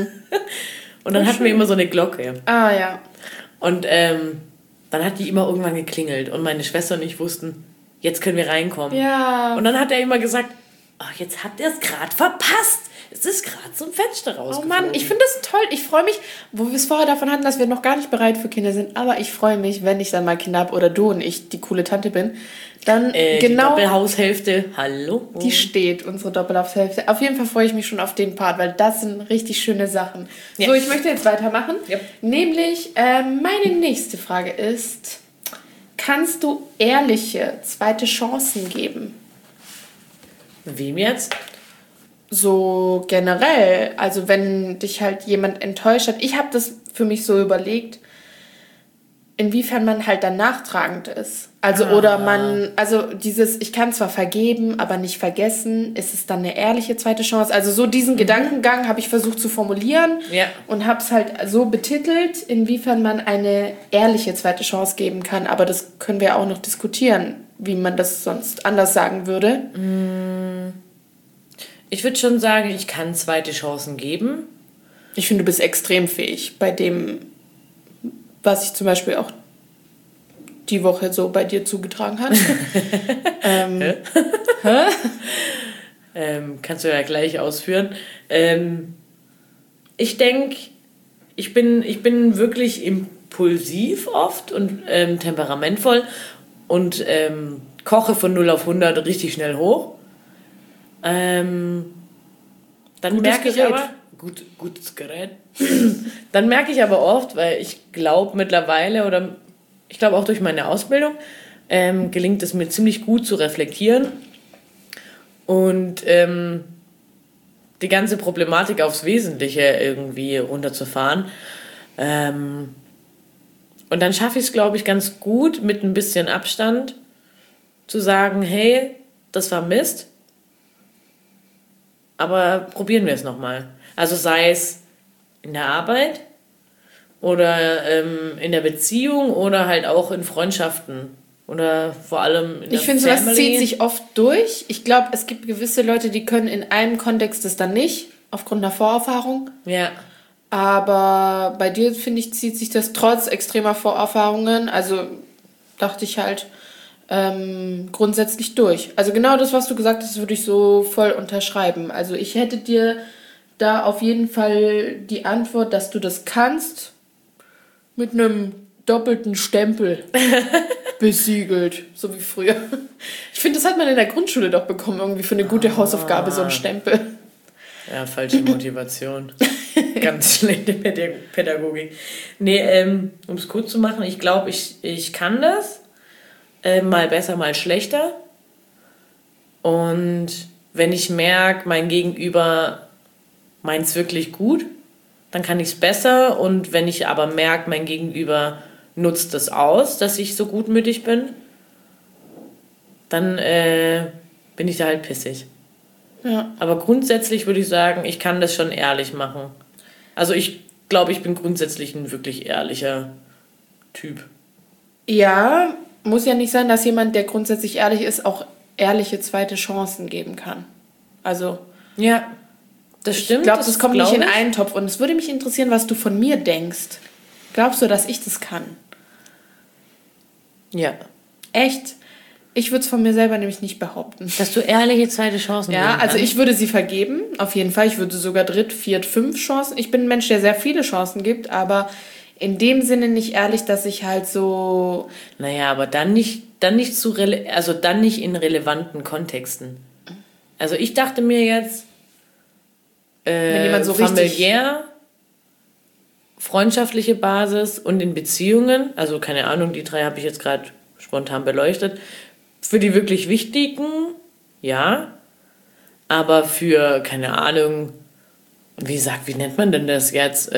Speaker 1: Und dann hatten wir immer so eine Glocke.
Speaker 2: Ah, ja.
Speaker 1: Und dann hat die immer irgendwann geklingelt. Und meine Schwester und ich wussten, jetzt können wir reinkommen.
Speaker 2: Ja.
Speaker 1: Und dann hat er immer gesagt, jetzt habt ihr es gerade verpasst. Es ist gerade zum Fenster rausgeflogen.
Speaker 2: Oh Mann, ich finde das toll. Ich freue mich, wo wir es vorher davon hatten, dass wir noch gar nicht bereit für Kinder sind. Aber ich freue mich, wenn ich dann mal Kinder habe oder du und ich die coole Tante bin. Dann
Speaker 1: genau. Die Doppelhaushälfte, hallo?
Speaker 2: Die steht, unsere Doppelhaushälfte. Auf jeden Fall freue ich mich schon auf den Part, weil das sind richtig schöne Sachen. Ja. So, ich möchte jetzt weitermachen. Ja. Nämlich, meine nächste Frage ist, kannst du ehrliche zweite Chancen geben?
Speaker 1: Wem jetzt?
Speaker 2: So generell, also wenn dich halt jemand enttäuscht hat. Ich habe das für mich so überlegt, inwiefern man halt dann nachtragend ist. Also dieses, ich kann zwar vergeben, aber nicht vergessen, ist es dann eine ehrliche zweite Chance? Also so diesen Gedankengang habe ich versucht zu formulieren und habe es halt so betitelt, inwiefern man eine ehrliche zweite Chance geben kann. Aber das können wir auch noch diskutieren, wie man das sonst anders sagen würde.
Speaker 1: Ich würde schon sagen, ich kann zweite Chancen geben.
Speaker 2: Ich finde, du bist extrem fähig bei dem, was ich zum Beispiel auch die Woche so bei dir zugetragen hat.
Speaker 1: Kannst du ja gleich ausführen. Ich denke, ich bin wirklich impulsiv oft und temperamentvoll und koche von 0 auf 100 richtig schnell hoch. Dann merke ich aber... Gutes Gerät. Dann merke ich aber oft, weil ich glaube mittlerweile oder ich glaube auch durch meine Ausbildung gelingt es mir ziemlich gut zu reflektieren und die ganze Problematik aufs Wesentliche irgendwie runterzufahren. Und dann schaffe ich es, glaube ich, ganz gut mit ein bisschen Abstand zu sagen, hey, das war Mist, aber probieren wir es nochmal. Also sei es in der Arbeit oder in der Beziehung oder halt auch in Freundschaften oder vor allem in der Family.
Speaker 2: Ich finde, sowas zieht sich oft durch. Ich glaube, es gibt gewisse Leute, die können in einem Kontext das dann nicht, aufgrund der Vorerfahrung. Ja. Aber bei dir, finde ich, zieht sich das trotz extremer Vorerfahrungen, also dachte ich halt, grundsätzlich durch. Also genau das, was du gesagt hast, würde ich so voll unterschreiben. Also ich hätte dir da auf jeden Fall die Antwort, dass du das kannst, mit einem doppelten Stempel besiegelt, so wie früher. Ich finde, das hat man in der Grundschule doch bekommen, irgendwie für eine gute Hausaufgabe, so ein Stempel.
Speaker 1: Ja, falsche Motivation. Ganz schlechte Pädagogik. Nee, um es kurz zu machen, ich glaube, ich kann das. Mal besser, mal schlechter. Und wenn ich merke, mein Gegenüber meint es wirklich gut, dann kann ich es besser. Und wenn ich aber merke, mein Gegenüber nutzt es aus, dass ich so gutmütig bin, dann bin ich da halt pissig. Ja. Aber grundsätzlich würde ich sagen, ich kann das schon ehrlich machen. Also ich glaube, ich bin grundsätzlich ein wirklich ehrlicher Typ.
Speaker 2: Ja, muss ja nicht sein, dass jemand, der grundsätzlich ehrlich ist, auch ehrliche zweite Chancen geben kann. Also... Ja, das stimmt. Ich glaube, das kommt nicht in einen Topf. Und es würde mich interessieren, was du von mir denkst. Glaubst du, dass ich das kann?
Speaker 1: Ja.
Speaker 2: Echt? Ich würde es von mir selber nämlich nicht behaupten.
Speaker 1: Dass du ehrliche zweite Chancen
Speaker 2: geben kannst. Ja, also ich würde sie vergeben, auf jeden Fall. Ich würde sogar 3., 4., 5 Chancen. Ich bin ein Mensch, der sehr viele Chancen gibt, aber in dem Sinne nicht ehrlich, dass ich halt so...
Speaker 1: Naja, aber dann nicht in relevanten Kontexten. Also ich dachte mir jetzt, wenn jemand so familiär, freundschaftliche Basis und in Beziehungen, also keine Ahnung, die 3 habe ich jetzt gerade spontan beleuchtet, für die wirklich wichtigen, ja, aber für, keine Ahnung, wie nennt man denn das jetzt,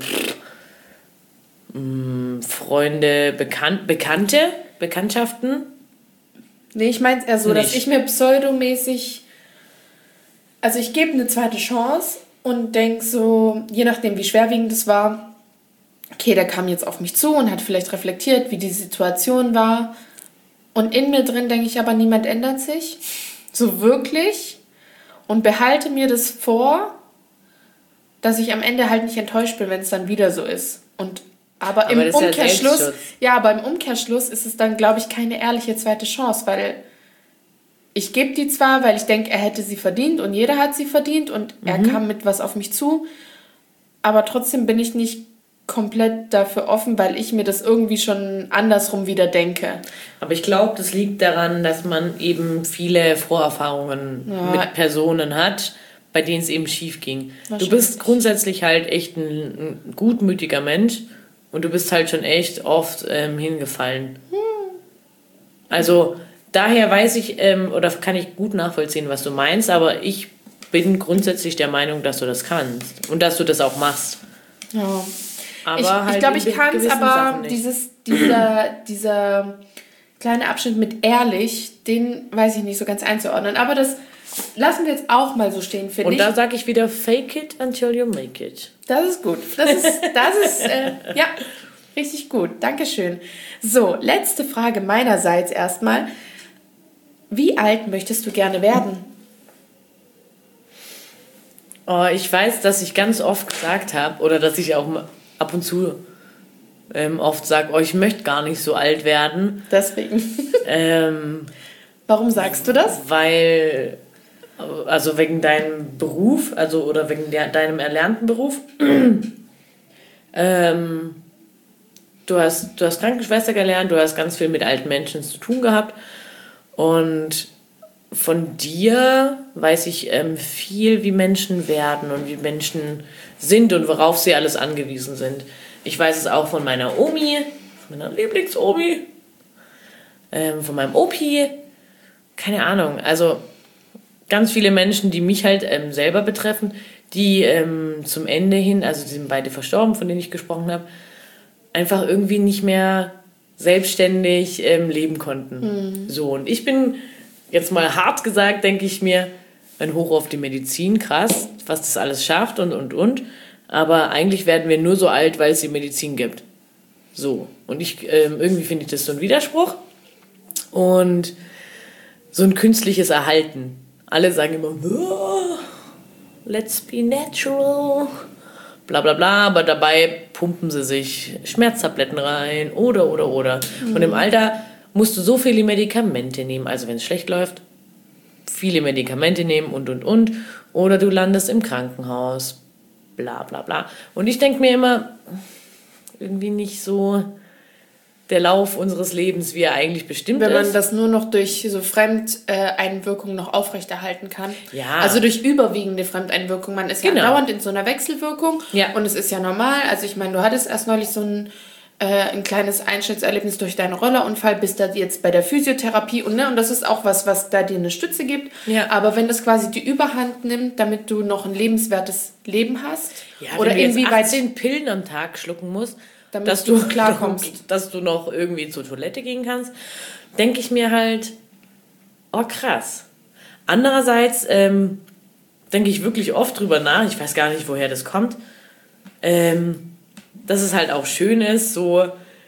Speaker 1: Freunde, Bekannte, Bekanntschaften?
Speaker 2: Nee, ich meine es eher so, dass ich mir pseudomäßig, also ich gebe eine zweite Chance und denke so, je nachdem wie schwerwiegend es war, okay, der kam jetzt auf mich zu und hat vielleicht reflektiert, wie die Situation war. Und in mir drin denke ich aber, niemand ändert sich. So wirklich. Und behalte mir das vor, dass ich am Ende halt nicht enttäuscht bin, wenn es dann wieder so ist. Aber im Umkehrschluss, aber im Umkehrschluss ist es dann, glaube ich, keine ehrliche zweite Chance, weil ich gebe die zwar, weil ich denke, er hätte sie verdient und jeder hat sie verdient und er kam mit was auf mich zu, aber trotzdem bin ich nicht komplett dafür offen, weil ich mir das irgendwie schon andersrum wieder denke.
Speaker 1: Aber ich glaube, das liegt daran, dass man eben viele Vorerfahrungen mit Personen hat, bei denen es eben schief ging. Du bist grundsätzlich halt echt ein gutmütiger Mensch und du bist halt schon echt oft hingefallen. Also daher weiß ich oder kann ich gut nachvollziehen, was du meinst, aber ich bin grundsätzlich der Meinung, dass du das kannst und dass du das auch machst.
Speaker 2: Ja. Aber ich glaube, ich kann es, aber dieser kleine Abschnitt mit ehrlich, den weiß ich nicht so ganz einzuordnen. Aber das lassen wir jetzt auch mal so stehen, finde ich.
Speaker 1: Und da sage ich wieder, fake it until you make it.
Speaker 2: Das ist gut. Das ist ja, richtig gut. Dankeschön. So, letzte Frage meinerseits erstmal. Wie alt möchtest du gerne werden?
Speaker 1: Oh, ich weiß, dass ich ganz oft gesagt habe, oder dass ich auch ab und zu oft sage, oh, ich möchte gar nicht so alt werden.
Speaker 2: Deswegen. Warum sagst du das?
Speaker 1: Weil, also wegen deinem Beruf, oder wegen deinem erlernten Beruf. Du hast Krankenschwester gelernt, du hast ganz viel mit alten Menschen zu tun gehabt. Und von dir weiß ich viel, wie Menschen werden und wie Menschen sind und worauf sie alles angewiesen sind. Ich weiß es auch von meiner Omi, von meiner Lieblingsomi, von meinem Opi, keine Ahnung. Also ganz viele Menschen, die mich halt selber betreffen, die zum Ende hin, also die sind beide verstorben, von denen ich gesprochen habe, einfach irgendwie nicht mehr selbstständig leben konnten. So, und ich bin jetzt mal hart gesagt, denke ich mir, ein Hoch auf die Medizin, krass, was das alles schafft und. Aber eigentlich werden wir nur so alt, weil es die Medizin gibt. So. Und irgendwie finde ich das so ein Widerspruch. Und so ein künstliches Erhalten. Alle sagen immer, oh, let's be natural. Bla bla bla, aber dabei pumpen sie sich Schmerztabletten rein oder. Und im Alter musst du so viele Medikamente nehmen, also wenn es schlecht läuft, viele Medikamente nehmen und. Oder du landest im Krankenhaus, bla bla bla. Und ich denke mir immer, irgendwie nicht so der Lauf unseres Lebens, wie er eigentlich bestimmt ist.
Speaker 2: Wenn man das nur noch durch so Fremdeinwirkungen noch aufrechterhalten kann.
Speaker 1: Ja.
Speaker 2: Also durch überwiegende Fremdeinwirkungen. Man ist ja dauernd in so einer Wechselwirkung.
Speaker 1: Ja.
Speaker 2: Und es ist ja normal. Also ich meine, du hattest erst neulich so ein kleines Einschnittserlebnis durch deinen Rollerunfall, bist da jetzt bei der Physiotherapie und das ist auch was da dir eine Stütze gibt.
Speaker 1: Ja.
Speaker 2: Aber wenn das quasi die Überhand nimmt, damit du noch ein lebenswertes Leben hast,
Speaker 1: ja, oder wenn du jetzt 18 Pillen am Tag schlucken musst, dass du klarkommst, dass du noch irgendwie zur Toilette gehen kannst, denke ich mir halt, oh krass. Andererseits denke ich wirklich oft drüber nach, ich weiß gar nicht, woher das kommt, dass es halt auch schön ist, so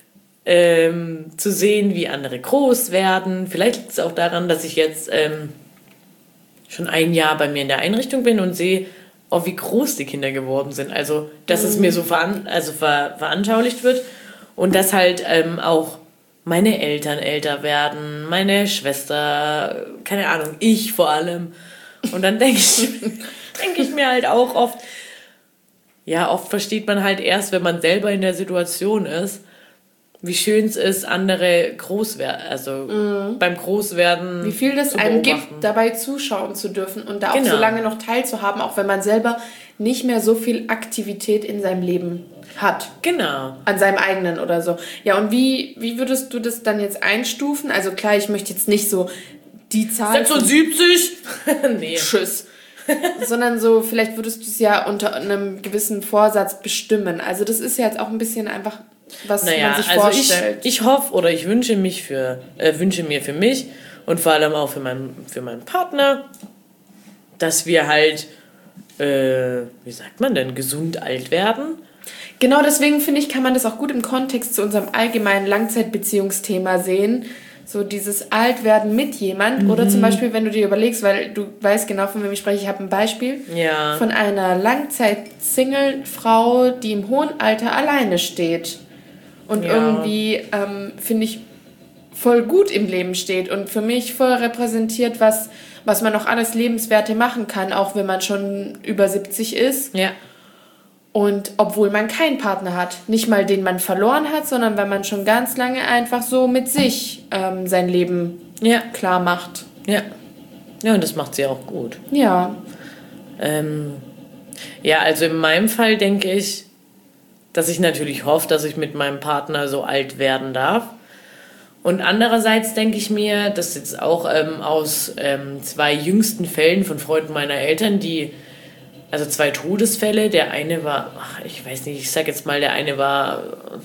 Speaker 1: zu sehen, wie andere groß werden. Vielleicht liegt es auch daran, dass ich jetzt schon ein Jahr bei mir in der Einrichtung bin und sehe, oh, wie groß die Kinder geworden sind. Also, dass es mir so veranschaulicht wird und dass halt auch meine Eltern älter werden, meine Schwester, keine Ahnung, ich vor allem. Und dann denke ich mir halt auch oft, ja, oft versteht man halt erst, wenn man selber in der Situation ist, wie schön es ist, andere beim Großwerden
Speaker 2: wie viel das einem gibt, dabei zuschauen zu dürfen und da auch so lange noch teilzuhaben, auch wenn man selber nicht mehr so viel Aktivität in seinem Leben hat.
Speaker 1: Genau.
Speaker 2: An seinem eigenen oder so. Ja, und wie würdest du das dann jetzt einstufen? Also klar, ich möchte jetzt nicht so die Zahl
Speaker 1: 76? Nee.
Speaker 2: Tschüss. Sondern so, vielleicht würdest du es ja unter einem gewissen Vorsatz bestimmen. Also das ist ja jetzt auch ein bisschen einfach, was man sich vorstellt.
Speaker 1: Ich hoffe oder ich wünsche mir für mich und vor allem auch für meinen Partner, dass wir halt, wie sagt man denn, gesund alt werden.
Speaker 2: Genau, deswegen finde ich, kann man das auch gut im Kontext zu unserem allgemeinen Langzeitbeziehungsthema sehen. So dieses Altwerden mit jemand. Oder zum Beispiel, wenn du dir überlegst, weil du weißt genau, von wem ich spreche, ich habe ein Beispiel von einer Langzeit-Single-Frau, die im hohen Alter alleine steht. Und irgendwie, finde ich, voll gut im Leben steht. Und für mich voll repräsentiert, was man noch alles Lebenswerte machen kann, auch wenn man schon über 70 ist.
Speaker 1: Ja.
Speaker 2: Und obwohl man keinen Partner hat. Nicht mal den man verloren hat, sondern weil man schon ganz lange einfach so mit sich sein Leben klar macht.
Speaker 1: Ja. Ja, und das macht sie auch gut.
Speaker 2: Ja.
Speaker 1: Ja, also in meinem Fall denke ich, dass ich natürlich hoffe, dass ich mit meinem Partner so alt werden darf. Und andererseits denke ich mir, dass jetzt auch aus 2 jüngsten Fällen von Freunden meiner Eltern, also 2 Todesfälle. Der eine war, ich weiß nicht, ich sag jetzt mal, der eine war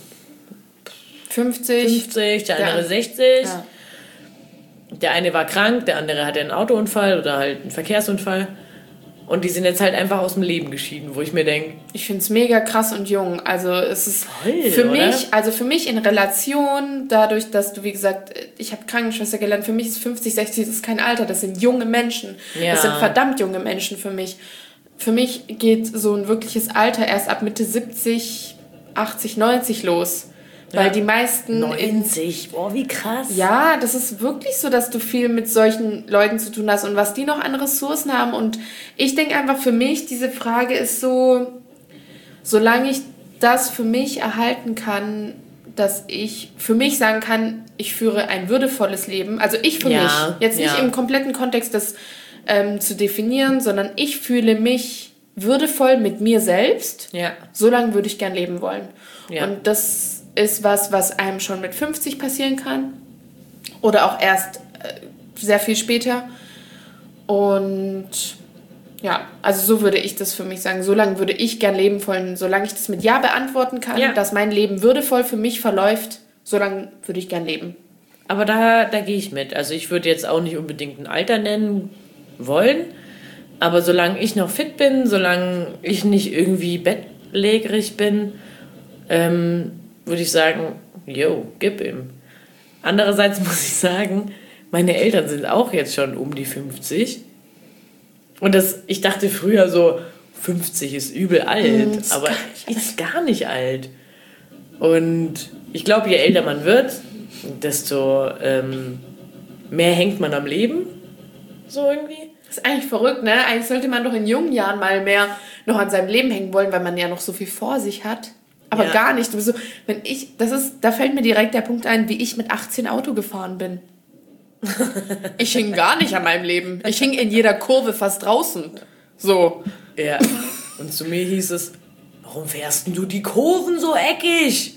Speaker 1: 50, der andere 60. Ja. Der eine war krank, der andere hatte einen Autounfall oder halt einen Verkehrsunfall. Und die sind jetzt halt einfach aus dem Leben geschieden, wo ich mir denke...
Speaker 2: Ich finde es mega krass und jung. Also es ist
Speaker 1: voll,
Speaker 2: für mich in Relation, dadurch, dass du, wie gesagt, ich habe Krankenschwester gelernt, für mich ist 50, 60, das ist kein Alter, das sind junge Menschen. Ja. Das sind verdammt junge Menschen für mich. Für mich geht so ein wirkliches Alter erst ab Mitte 70, 80, 90 los. Weil die meisten...
Speaker 1: 90, boah, wie krass.
Speaker 2: Ja, das ist wirklich so, dass du viel mit solchen Leuten zu tun hast und was die noch an Ressourcen haben. Und ich denke einfach für mich, diese Frage ist so, solange ich das für mich erhalten kann, dass ich für mich sagen kann, ich führe ein würdevolles Leben. Also ich für mich. Jetzt nicht im kompletten Kontext das zu definieren, sondern ich fühle mich würdevoll mit mir selbst.
Speaker 1: Ja.
Speaker 2: So lange würde ich gern leben wollen.
Speaker 1: Ja.
Speaker 2: Und das ist was einem schon mit 50 passieren kann. Oder auch erst sehr viel später. Und ja, also so würde ich das für mich sagen. So lange würde ich gern leben wollen, solange ich das mit Ja beantworten kann, dass mein Leben würdevoll für mich verläuft, so lange würde ich gern leben.
Speaker 1: Aber da gehe ich mit. Also ich würde jetzt auch nicht unbedingt ein Alter nennen wollen, aber solange ich noch fit bin, solange ich nicht irgendwie bettlägerig bin, würde ich sagen, yo, gib ihm. Andererseits muss ich sagen, meine Eltern sind auch jetzt schon um die 50. Und ich dachte früher so, 50 ist übel alt, aber ist gar nicht alt. Und ich glaube, je älter man wird, desto mehr hängt man am Leben. So irgendwie.
Speaker 2: Das ist eigentlich verrückt, ne? Eigentlich sollte man doch in jungen Jahren mal mehr noch an seinem Leben hängen wollen, weil man ja noch so viel vor sich hat. Aber gar nicht. So, da fällt mir direkt der Punkt ein, wie ich mit 18 Auto gefahren bin. Ich hing gar nicht an meinem Leben. Ich hing in jeder Kurve fast draußen. So.
Speaker 1: Ja. Und zu mir hieß es, warum fährst denn du die Kurven so eckig?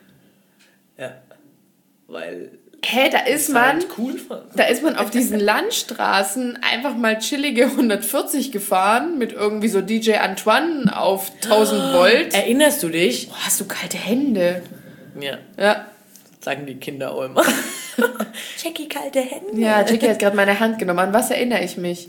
Speaker 1: Ja. Weil...
Speaker 2: Da ist man auf diesen Landstraßen einfach mal chillige 140 gefahren mit irgendwie so DJ Antoine auf 1000 Volt.
Speaker 1: Erinnerst du dich?
Speaker 2: Boah, hast du kalte Hände?
Speaker 1: Ja. Sagen die Kinder auch immer. Jackie, kalte Hände.
Speaker 2: Ja, Jackie hat gerade meine Hand genommen. An was erinnere ich mich?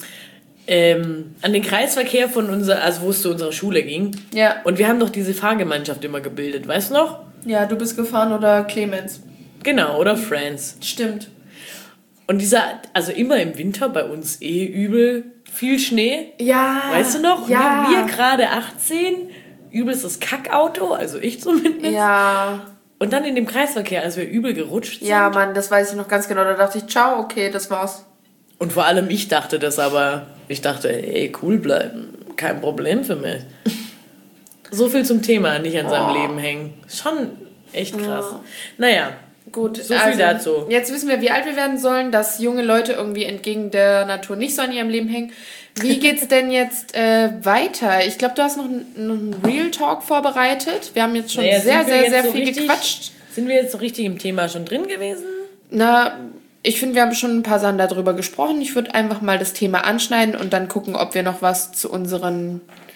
Speaker 1: An den Kreisverkehr wo es zu unserer Schule ging.
Speaker 2: Ja.
Speaker 1: Und wir haben doch diese Fahrgemeinschaft immer gebildet, weißt du noch?
Speaker 2: Ja, du bist gefahren oder Clemens.
Speaker 1: Genau, oder Friends.
Speaker 2: Stimmt.
Speaker 1: Und also immer im Winter bei uns übel viel Schnee.
Speaker 2: Ja.
Speaker 1: Weißt du noch?
Speaker 2: Ja.
Speaker 1: Wir gerade 18, übelstes Kackauto, also ich zumindest.
Speaker 2: Ja.
Speaker 1: Und dann in dem Kreisverkehr, als wir übel gerutscht sind.
Speaker 2: Ja, Mann, das weiß ich noch ganz genau. Da dachte ich, ciao, okay, das war's.
Speaker 1: Und vor allem ich dachte das aber. Ich dachte, ey, cool bleiben. Kein Problem für mich. So viel zum Thema, nicht an seinem Leben hängen. Schon echt krass. Naja, gut. So viel dazu.
Speaker 2: Jetzt wissen wir, wie alt wir werden sollen, dass junge Leute irgendwie entgegen der Natur nicht so an ihrem Leben hängen. Wie geht's denn jetzt weiter? Ich glaube, du hast noch einen Real Talk vorbereitet. Wir haben jetzt schon sehr viel gequatscht.
Speaker 1: Sind wir jetzt so richtig im Thema schon drin gewesen?
Speaker 2: Na, ich finde, wir haben schon ein paar Sachen darüber gesprochen. Ich würde einfach mal das Thema anschneiden und dann gucken, ob wir noch was zu unseren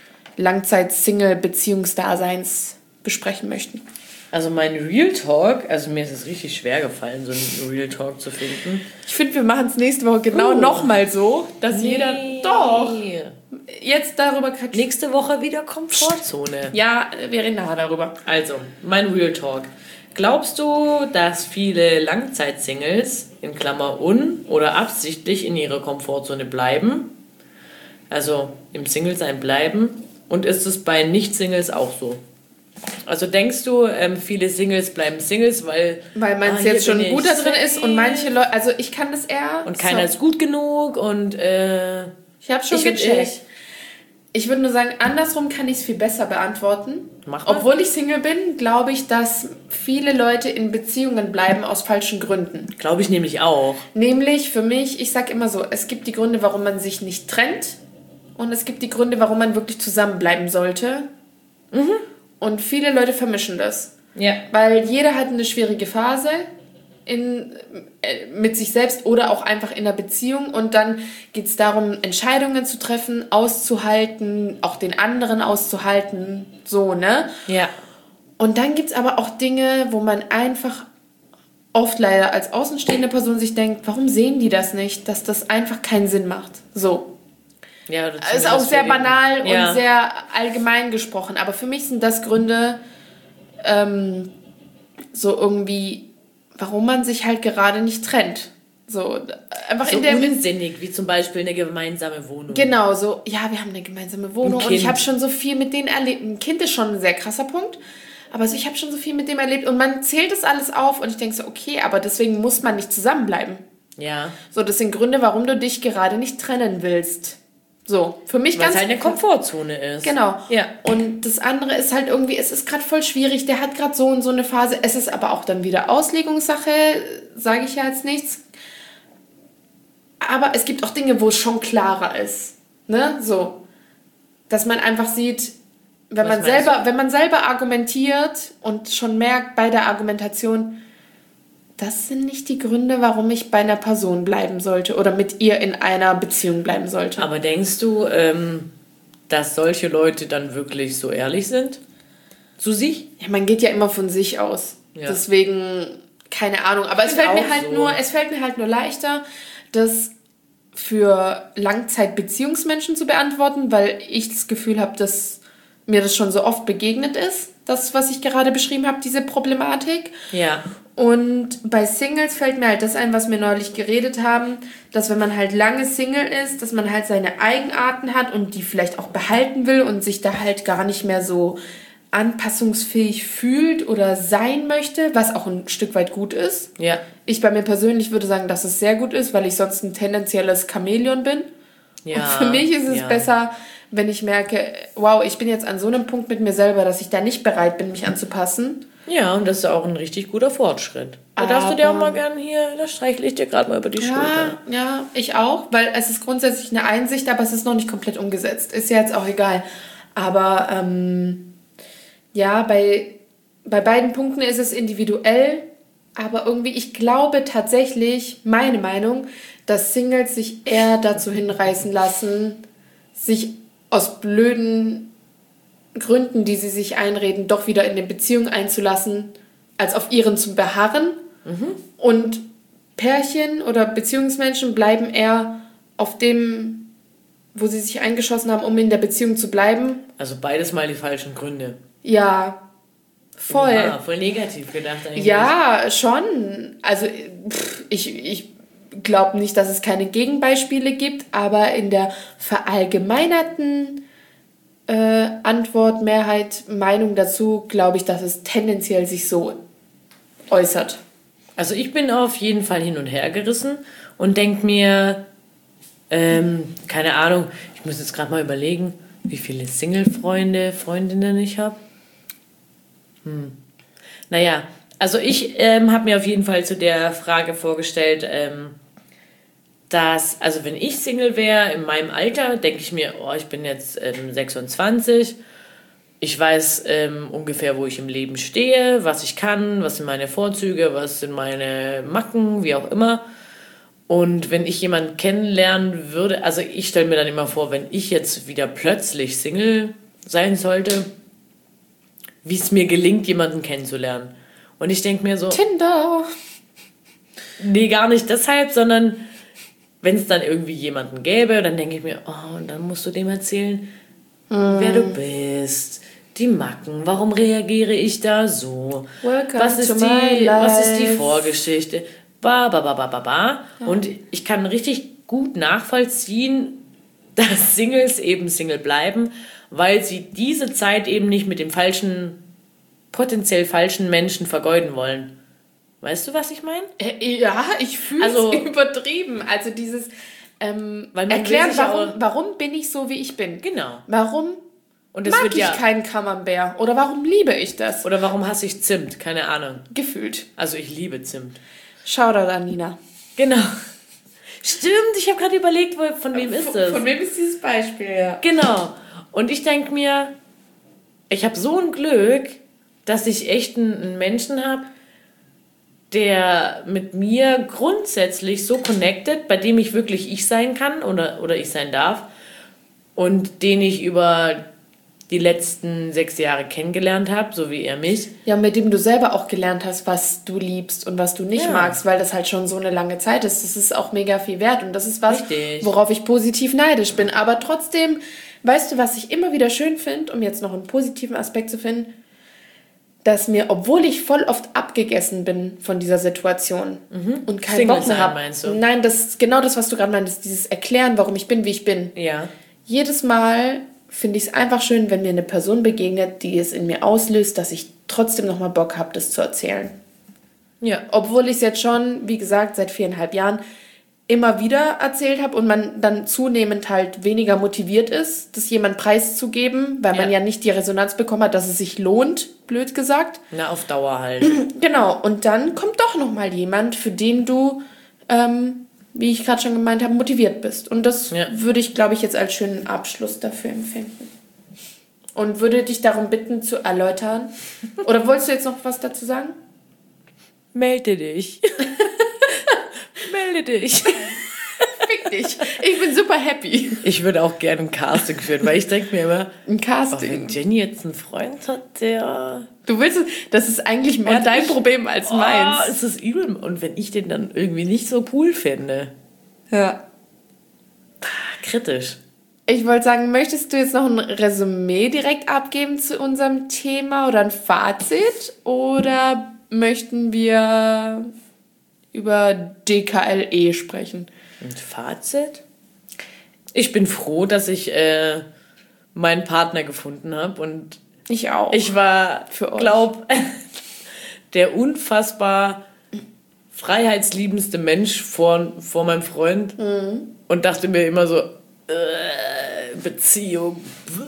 Speaker 2: Langzeit-Single-Beziehungsdaseins besprechen möchten.
Speaker 1: Also mein Real Talk, also mir ist es richtig schwer gefallen, so einen Real Talk zu finden.
Speaker 2: Ich finde, wir machen es nächste Woche genau nochmal so, dass jeder doch jetzt darüber quatscht.
Speaker 1: Nächste Woche wieder Komfortzone.
Speaker 2: Ja, wir reden nachher darüber.
Speaker 1: Also, mein Real Talk. Glaubst du, dass viele Langzeitsingles, in Klammer oder absichtlich in ihrer Komfortzone bleiben? Also im Single-Sein bleiben? Und ist es bei Nicht-Singles auch so? Also denkst du, viele Singles bleiben Singles, weil
Speaker 2: man jetzt schon gut da drin ist und manche Leute, also ich kann das eher...
Speaker 1: Und keiner ist gut genug und
Speaker 2: ich habe schon gecheckt. Ich würde nur sagen, andersrum kann ich es viel besser beantworten. Obwohl ich Single bin, glaube ich, dass viele Leute in Beziehungen bleiben aus falschen Gründen.
Speaker 1: Glaube ich nämlich auch.
Speaker 2: Nämlich für mich, ich sage immer so, es gibt die Gründe, warum man sich nicht trennt und es gibt die Gründe, warum man wirklich zusammenbleiben sollte. Mhm. Und viele Leute vermischen das. Ja. Weil jeder hat eine schwierige Phase mit sich selbst oder auch einfach in einer Beziehung. Und dann geht es darum, Entscheidungen zu treffen, auszuhalten, auch den anderen auszuhalten. So, ne? Ja. Und dann gibt es aber auch Dinge, wo man einfach oft leider als außenstehende Person sich denkt, warum sehen die das nicht? Dass das einfach keinen Sinn macht. So. Ja, das ist auch sehr banal und sehr allgemein gesprochen. Aber für mich sind das Gründe, so irgendwie, warum man sich halt gerade nicht trennt. So, einfach
Speaker 1: so unsinnig, wie zum Beispiel eine gemeinsame Wohnung.
Speaker 2: Genau, so, ja, wir haben eine gemeinsame Wohnung und ich habe schon so viel mit denen erlebt. Ein Kind ist schon ein sehr krasser Punkt, aber so, ich habe schon so viel mit dem erlebt und man zählt das alles auf und ich denke so, okay, aber deswegen muss man nicht zusammenbleiben. Ja. So, das sind Gründe, warum du dich gerade nicht trennen willst. So, für mich
Speaker 1: ganz... Weil es halt eine Komfortzone ist.
Speaker 2: Genau. Ja. Und das andere ist halt irgendwie, es ist gerade voll schwierig, der hat gerade so und so eine Phase. Es ist aber auch dann wieder Auslegungssache, sage ich ja jetzt nichts. Aber es gibt auch Dinge, wo es schon klarer ist. Ne? So. Dass man einfach sieht, wenn man selber argumentiert und schon merkt bei der Argumentation, das sind nicht die Gründe, warum ich bei einer Person bleiben sollte oder mit ihr in einer Beziehung bleiben sollte.
Speaker 1: Aber denkst du, dass solche Leute dann wirklich so ehrlich sind? Zu sich?
Speaker 2: Ja, man geht ja immer von sich aus. Ja. Deswegen, keine Ahnung. Aber es fällt mir halt nur leichter, das für Langzeit-Beziehungsmenschen zu beantworten, weil ich das Gefühl habe, dass mir das schon so oft begegnet ist. Das, was ich gerade beschrieben habe, diese Problematik. Ja. Und bei Singles fällt mir halt das ein, was wir neulich geredet haben, dass wenn man halt lange Single ist, dass man halt seine Eigenarten hat und die vielleicht auch behalten will und sich da halt gar nicht mehr so anpassungsfähig fühlt oder sein möchte, was auch ein Stück weit gut ist. Ja. Ich bei mir persönlich würde sagen, dass es sehr gut ist, weil ich sonst ein tendenzielles Chamäleon bin. Ja. Und für mich ist es besser, wenn ich merke, wow, ich bin jetzt an so einem Punkt mit mir selber, dass ich da nicht bereit bin, mich anzupassen.
Speaker 1: Ja, und das ist auch ein richtig guter Fortschritt. Da darfst du dir auch mal gerne hier, da streichle ich dir gerade mal über die Schulter.
Speaker 2: Ja, ich auch, weil es ist grundsätzlich eine Einsicht, aber es ist noch nicht komplett umgesetzt. Ist ja jetzt auch egal. Aber ja, bei beiden Punkten ist es individuell, aber irgendwie, ich glaube tatsächlich, meine Meinung, dass Singles sich eher dazu hinreißen lassen, sich aus blöden Gründen, die sie sich einreden, doch wieder in eine Beziehung einzulassen, als auf ihren zu beharren. Mhm. Und Pärchen oder Beziehungsmenschen bleiben eher auf dem, wo sie sich eingeschossen haben, um in der Beziehung zu bleiben.
Speaker 1: Also beides mal die falschen Gründe.
Speaker 2: Ja, voll.
Speaker 1: Ja, voll negativ gedacht eigentlich.
Speaker 2: Ja, schon. Also ich glaube nicht, dass es keine Gegenbeispiele gibt, aber in der verallgemeinerten Antwort, Mehrheit, Meinung dazu, glaube ich, dass es tendenziell sich so äußert.
Speaker 1: Also ich bin auf jeden Fall hin und her gerissen und denke mir, keine Ahnung, ich muss jetzt gerade mal überlegen, wie viele Single-Freunde, Freundinnen ich habe. Naja, also ich habe mir auf jeden Fall zu der Frage vorgestellt, dass, also wenn ich Single wäre, in meinem Alter, denke ich mir, oh, ich bin jetzt 26, ich weiß ungefähr, wo ich im Leben stehe, was ich kann, was sind meine Vorzüge, was sind meine Macken, wie auch immer. Und wenn ich jemanden kennenlernen würde, also ich stelle mir dann immer vor, wenn ich jetzt wieder plötzlich Single sein sollte, wie es mir gelingt, jemanden kennenzulernen. Und ich denke mir so...
Speaker 2: Tinder!
Speaker 1: Nee, gar nicht deshalb, sondern wenn es dann irgendwie jemanden gäbe, dann denke ich mir, oh, und dann musst du dem erzählen, wer du bist, die Macken, warum reagiere ich da so, was ist die Vorgeschichte, Ja. Und ich kann richtig gut nachvollziehen, dass Singles eben Single bleiben, weil sie diese Zeit eben nicht mit dem potenziell falschen Menschen vergeuden wollen. Weißt du, was ich meine?
Speaker 2: Ja, ich fühle es übertrieben. Also dieses erklären, warum bin ich so, wie ich bin.
Speaker 1: Genau.
Speaker 2: Warum mag ich keinen Camembert? Oder warum liebe ich das?
Speaker 1: Oder warum hasse ich Zimt? Keine Ahnung.
Speaker 2: Gefühlt.
Speaker 1: Also ich liebe Zimt.
Speaker 2: Shoutout an Nina.
Speaker 1: Genau. Stimmt, ich habe gerade überlegt, von wem ist das?
Speaker 2: Von wem ist dieses Beispiel, ja.
Speaker 1: Genau. Und ich denke mir, ich habe so ein Glück, dass ich echt einen Menschen habe, der mit mir grundsätzlich so connected, bei dem ich wirklich ich sein kann oder ich sein darf und den ich über die letzten 6 Jahre kennengelernt habe, so wie er mich.
Speaker 2: Ja, mit dem du selber auch gelernt hast, was du liebst und was du nicht magst, weil das halt schon so eine lange Zeit ist. Das ist auch mega viel wert und das ist was, worauf ich positiv neidisch bin. Aber trotzdem, weißt du, was ich immer wieder schön finde, um jetzt noch einen positiven Aspekt zu finden, dass mir, obwohl ich voll oft abgegessen bin von dieser Situation und keinen Bock mehr habe. Nein, das ist genau das, was du gerade meintest, dieses Erklären, warum ich bin, wie ich bin.
Speaker 1: Ja.
Speaker 2: Jedes Mal finde ich es einfach schön, wenn mir eine Person begegnet, die es in mir auslöst, dass ich trotzdem nochmal Bock habe, das zu erzählen. Ja. Obwohl ich es jetzt schon, wie gesagt, seit 4,5 Jahren immer wieder erzählt habe und man dann zunehmend halt weniger motiviert ist, das jemand preiszugeben, weil man ja nicht die Resonanz bekommen hat, dass es sich lohnt, blöd gesagt.
Speaker 1: Na, auf Dauer halt.
Speaker 2: Genau, und dann kommt doch nochmal jemand, für den du, wie ich gerade schon gemeint habe, motiviert bist. Und das würde ich, glaube ich, jetzt als schönen Abschluss dafür empfinden. Und würde dich darum bitten, zu erläutern. Oder wolltest du jetzt noch was dazu sagen?
Speaker 1: Melde dich. Melde dich.
Speaker 2: Fick dich. Ich bin super happy.
Speaker 1: Ich würde auch gerne ein Casting führen, weil ich denke mir immer,
Speaker 2: ein Casting.
Speaker 1: Wenn Jenny jetzt einen Freund hat, der...
Speaker 2: Du willst es, das ist eigentlich mehr dein Problem als meins.
Speaker 1: Es ist übel. Und wenn ich den dann irgendwie nicht so cool finde.
Speaker 2: Ja.
Speaker 1: Kritisch.
Speaker 2: Ich wollte sagen, möchtest du jetzt noch ein Resümee direkt abgeben zu unserem Thema oder ein Fazit? Oder möchten wir über DKLE sprechen?
Speaker 1: Ein Fazit? Ich bin froh, dass ich meinen Partner gefunden habe und
Speaker 2: ich auch.
Speaker 1: Ich war, glaube der unfassbar freiheitsliebendste Mensch vor meinem Freund und dachte mir immer so, Beziehung.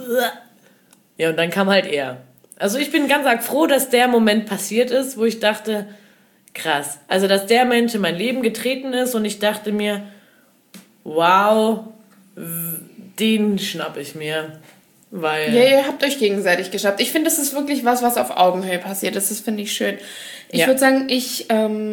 Speaker 1: Ja, und dann kam halt er. Also ich bin ganz arg froh, dass der Moment passiert ist, wo ich dachte, krass. Also, dass der Mensch in mein Leben getreten ist und ich dachte mir, wow, den schnapp ich mir. Weil
Speaker 2: ja, ihr habt euch gegenseitig geschnappt. Ich finde, das ist wirklich was auf Augenhöhe passiert ist. Das finde ich schön. Ich würde sagen, ich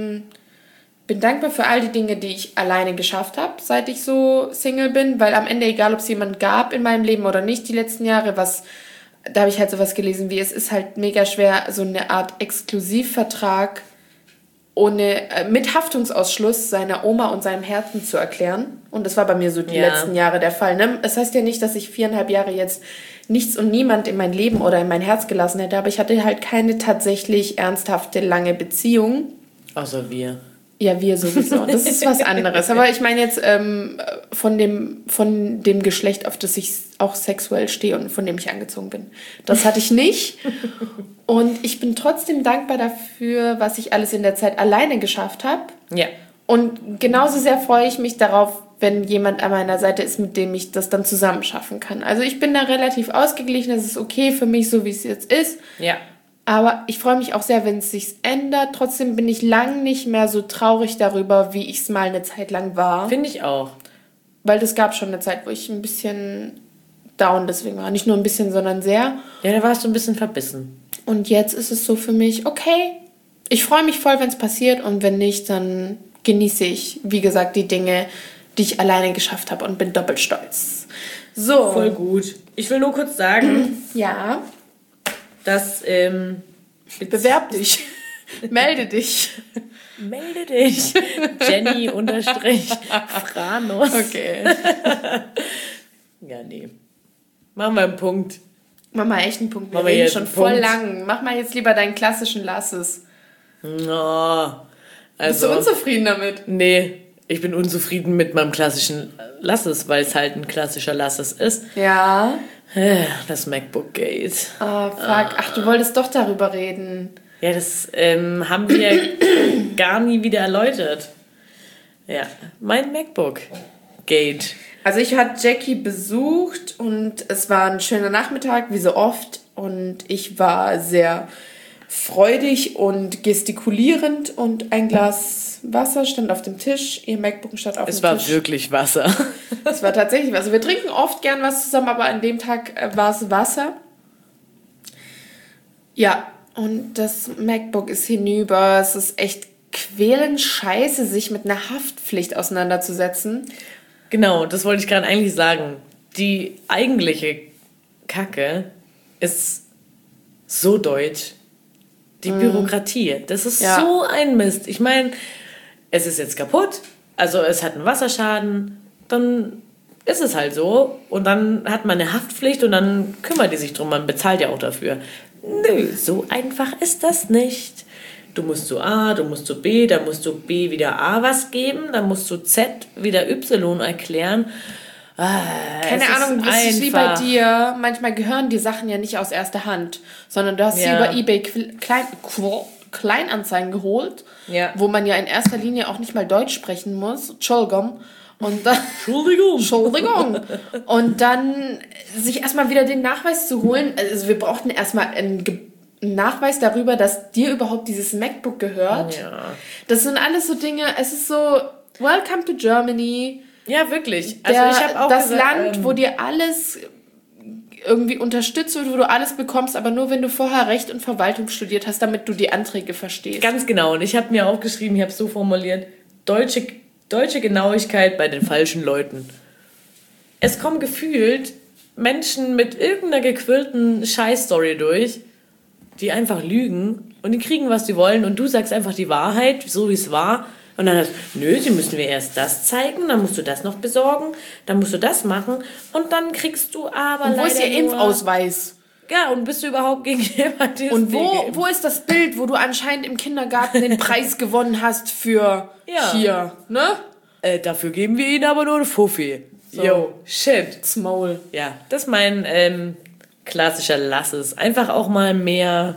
Speaker 2: bin dankbar für all die Dinge, die ich alleine geschafft habe, seit ich so Single bin. Weil am Ende, egal ob es jemand gab in meinem Leben oder nicht, die letzten Jahre, da habe ich halt sowas gelesen wie, es ist halt mega schwer, so eine Art Exklusivvertrag mit Haftungsausschluss seiner Oma und seinem Herzen zu erklären. Und das war bei mir so die letzten Jahre der Fall. Ne? Das heißt ja nicht, dass ich 4,5 Jahre jetzt nichts und niemand in mein Leben oder in mein Herz gelassen hätte, aber ich hatte halt keine tatsächlich ernsthafte, lange Beziehung.
Speaker 1: Außer wir.
Speaker 2: Ja, wir sowieso. Das ist was anderes. Aber ich meine jetzt von dem Geschlecht, auf das ich auch sexuell stehe und von dem ich angezogen bin. Das hatte ich nicht. Und ich bin trotzdem dankbar dafür, was ich alles in der Zeit alleine geschafft habe.
Speaker 1: Ja.
Speaker 2: Und genauso sehr freue ich mich darauf, wenn jemand an meiner Seite ist, mit dem ich das dann zusammen schaffen kann. Also ich bin da relativ ausgeglichen, das ist okay für mich, so wie es jetzt ist.
Speaker 1: Ja.
Speaker 2: Aber ich freue mich auch sehr, wenn es sich ändert. Trotzdem bin ich lang nicht mehr so traurig darüber, wie ich es mal eine Zeit lang war.
Speaker 1: Finde ich auch.
Speaker 2: Weil es gab schon eine Zeit, wo ich ein bisschen down deswegen war. Nicht nur ein bisschen, sondern sehr.
Speaker 1: Ja, da warst du ein bisschen verbissen.
Speaker 2: Und jetzt ist es so für mich, okay, ich freue mich voll, wenn es passiert. Und wenn nicht, dann genieße ich, wie gesagt, die Dinge, die ich alleine geschafft habe und bin doppelt stolz. So.
Speaker 1: Voll gut. Ich will nur kurz sagen,
Speaker 2: ja,
Speaker 1: dass
Speaker 2: bewerb dich. Melde dich.
Speaker 1: Melde dich. Jenny_Franus.
Speaker 2: Okay.
Speaker 1: Ja, nee. Machen wir einen Punkt.
Speaker 2: Mach mal echt einen Punkt. Wir reden schon voll lang. Mach mal jetzt lieber deinen klassischen Lasses.
Speaker 1: Oh,
Speaker 2: bist du unzufrieden damit?
Speaker 1: Nee, ich bin unzufrieden mit meinem klassischen Lasses, weil es halt ein klassischer Lasses ist.
Speaker 2: Ja.
Speaker 1: Das MacBook Gate.
Speaker 2: Oh, fuck. Ach, du wolltest doch darüber reden.
Speaker 1: Ja, das haben wir gar nie wieder erläutert. Ja, mein MacBook Gate.
Speaker 2: Also ich hatte Jackie besucht und es war ein schöner Nachmittag, wie so oft. Und ich war sehr freudig und gestikulierend und ein Glas Wasser stand auf dem Tisch, ihr MacBook stand auf dem Tisch.
Speaker 1: Es war wirklich Wasser.
Speaker 2: Es war tatsächlich Wasser. Wir trinken oft gern was zusammen, aber an dem Tag war es Wasser. Ja, und das MacBook ist hinüber. Es ist echt quälend scheiße, sich mit einer Haftpflicht auseinanderzusetzen.
Speaker 1: Genau, das wollte ich gerade eigentlich sagen. Die eigentliche Kacke ist so deutsch. Die Bürokratie, das ist so ein Mist. Ich meine, es ist jetzt kaputt, also es hat einen Wasserschaden, dann ist es halt so. Und dann hat man eine Haftpflicht und dann kümmert die sich drum, man bezahlt ja auch dafür. Nö, so einfach ist das nicht. Du musst zu A, du musst zu B, dann musst du B wieder A was geben, dann musst du Z wieder Y erklären.
Speaker 2: Keine Ahnung, das ist wie bei dir. Manchmal gehören die Sachen ja nicht aus erster Hand, sondern du hast sie über eBay Kleinanzeigen geholt, wo man ja in erster Linie auch nicht mal Deutsch sprechen muss. Entschuldigung. Und dann, Entschuldigung. Und dann sich erstmal wieder den Nachweis zu holen. Also wir brauchten erstmal einen Nachweis darüber, dass dir überhaupt dieses MacBook gehört.
Speaker 1: Ja.
Speaker 2: Das sind alles so Dinge, es ist so, welcome to Germany.
Speaker 1: Ja, wirklich. Also ich habe auch
Speaker 2: das gesagt, Land, wo dir alles irgendwie unterstützt wird, wo du alles bekommst, aber nur wenn du vorher Recht und Verwaltung studiert hast, damit du die Anträge verstehst.
Speaker 1: Ganz genau. Und ich habe mir aufgeschrieben, ich habe es so formuliert, deutsche Genauigkeit bei den falschen Leuten. Es kommen gefühlt Menschen mit irgendeiner gequirlten Scheißstory durch, die einfach lügen und die kriegen, was sie wollen und du sagst einfach die Wahrheit, so wie es war. Und dann sie müssen wir erst das zeigen, dann musst du das noch besorgen, dann musst du das machen und dann kriegst du aber
Speaker 2: und wo ist ihr Impfausweis?
Speaker 1: Ja, und bist du überhaupt gegen Hepatitis?
Speaker 2: Und wo ist das Bild, wo du anscheinend im Kindergarten den Preis gewonnen hast für hier, ne?
Speaker 1: Dafür geben wir ihnen aber nur eine Fuffi. So. Yo, shit.
Speaker 2: Small.
Speaker 1: Ja, das ist mein klassischer Lasses. Einfach auch mal mehr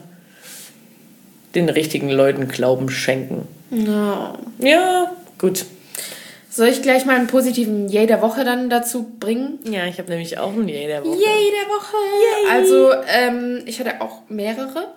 Speaker 1: den richtigen Leuten Glauben schenken.
Speaker 2: No.
Speaker 1: Ja, gut.
Speaker 2: Soll ich gleich mal einen positiven Yay der Woche dann dazu bringen?
Speaker 1: Ja, ich habe nämlich auch einen Yay der Woche.
Speaker 2: Yay der Woche! Yay. Also, ich hatte auch mehrere.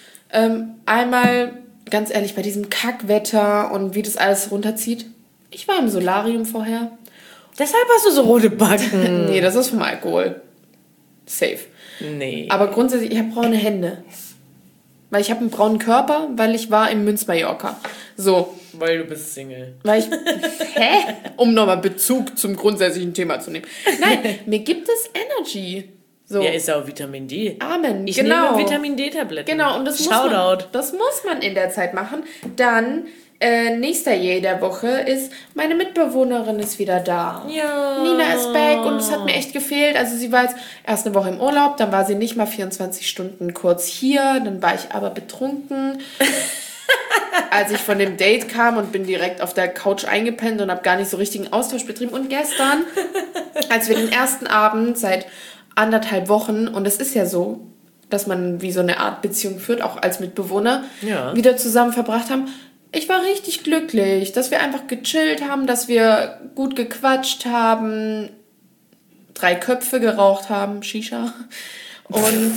Speaker 2: Einmal, ganz ehrlich, bei diesem Kackwetter und wie das alles runterzieht. Ich war im Solarium vorher.
Speaker 1: Deshalb hast du so rote Backen.
Speaker 2: Nee, das ist vom Alkohol. Safe.
Speaker 1: Nee.
Speaker 2: Aber grundsätzlich, ich habe braune Hände. Weil ich habe einen braunen Körper, weil ich war im Münz-Mallorca. So.
Speaker 1: Weil du bist Single.
Speaker 2: Weil ich... Um nochmal Bezug zum grundsätzlichen Thema zu nehmen. Nein, mir gibt es Energy. So.
Speaker 1: Ja, ist ja auch Vitamin D.
Speaker 2: Amen.
Speaker 1: Ich nehme Vitamin D-Tabletten.
Speaker 2: Genau, und das muss man in der Zeit machen. Dann... nächster Yay der Woche ist, meine Mitbewohnerin ist wieder da.
Speaker 1: Ja.
Speaker 2: Nina ist back und es hat mir echt gefehlt. Also sie war jetzt erst eine Woche im Urlaub, dann war sie nicht mal 24 Stunden kurz hier, dann war ich aber betrunken. als ich von dem Date kam und bin direkt auf der Couch eingepennt und habe gar nicht so richtigen Austausch betrieben. Und gestern, als wir den ersten Abend seit 1,5 Wochen, und es ist ja so, dass man wie so eine Art Beziehung führt, auch als Mitbewohner, wieder zusammen verbracht haben. Ich war richtig glücklich, dass wir einfach gechillt haben, dass wir gut gequatscht haben, 3 Köpfe geraucht haben, Shisha. Und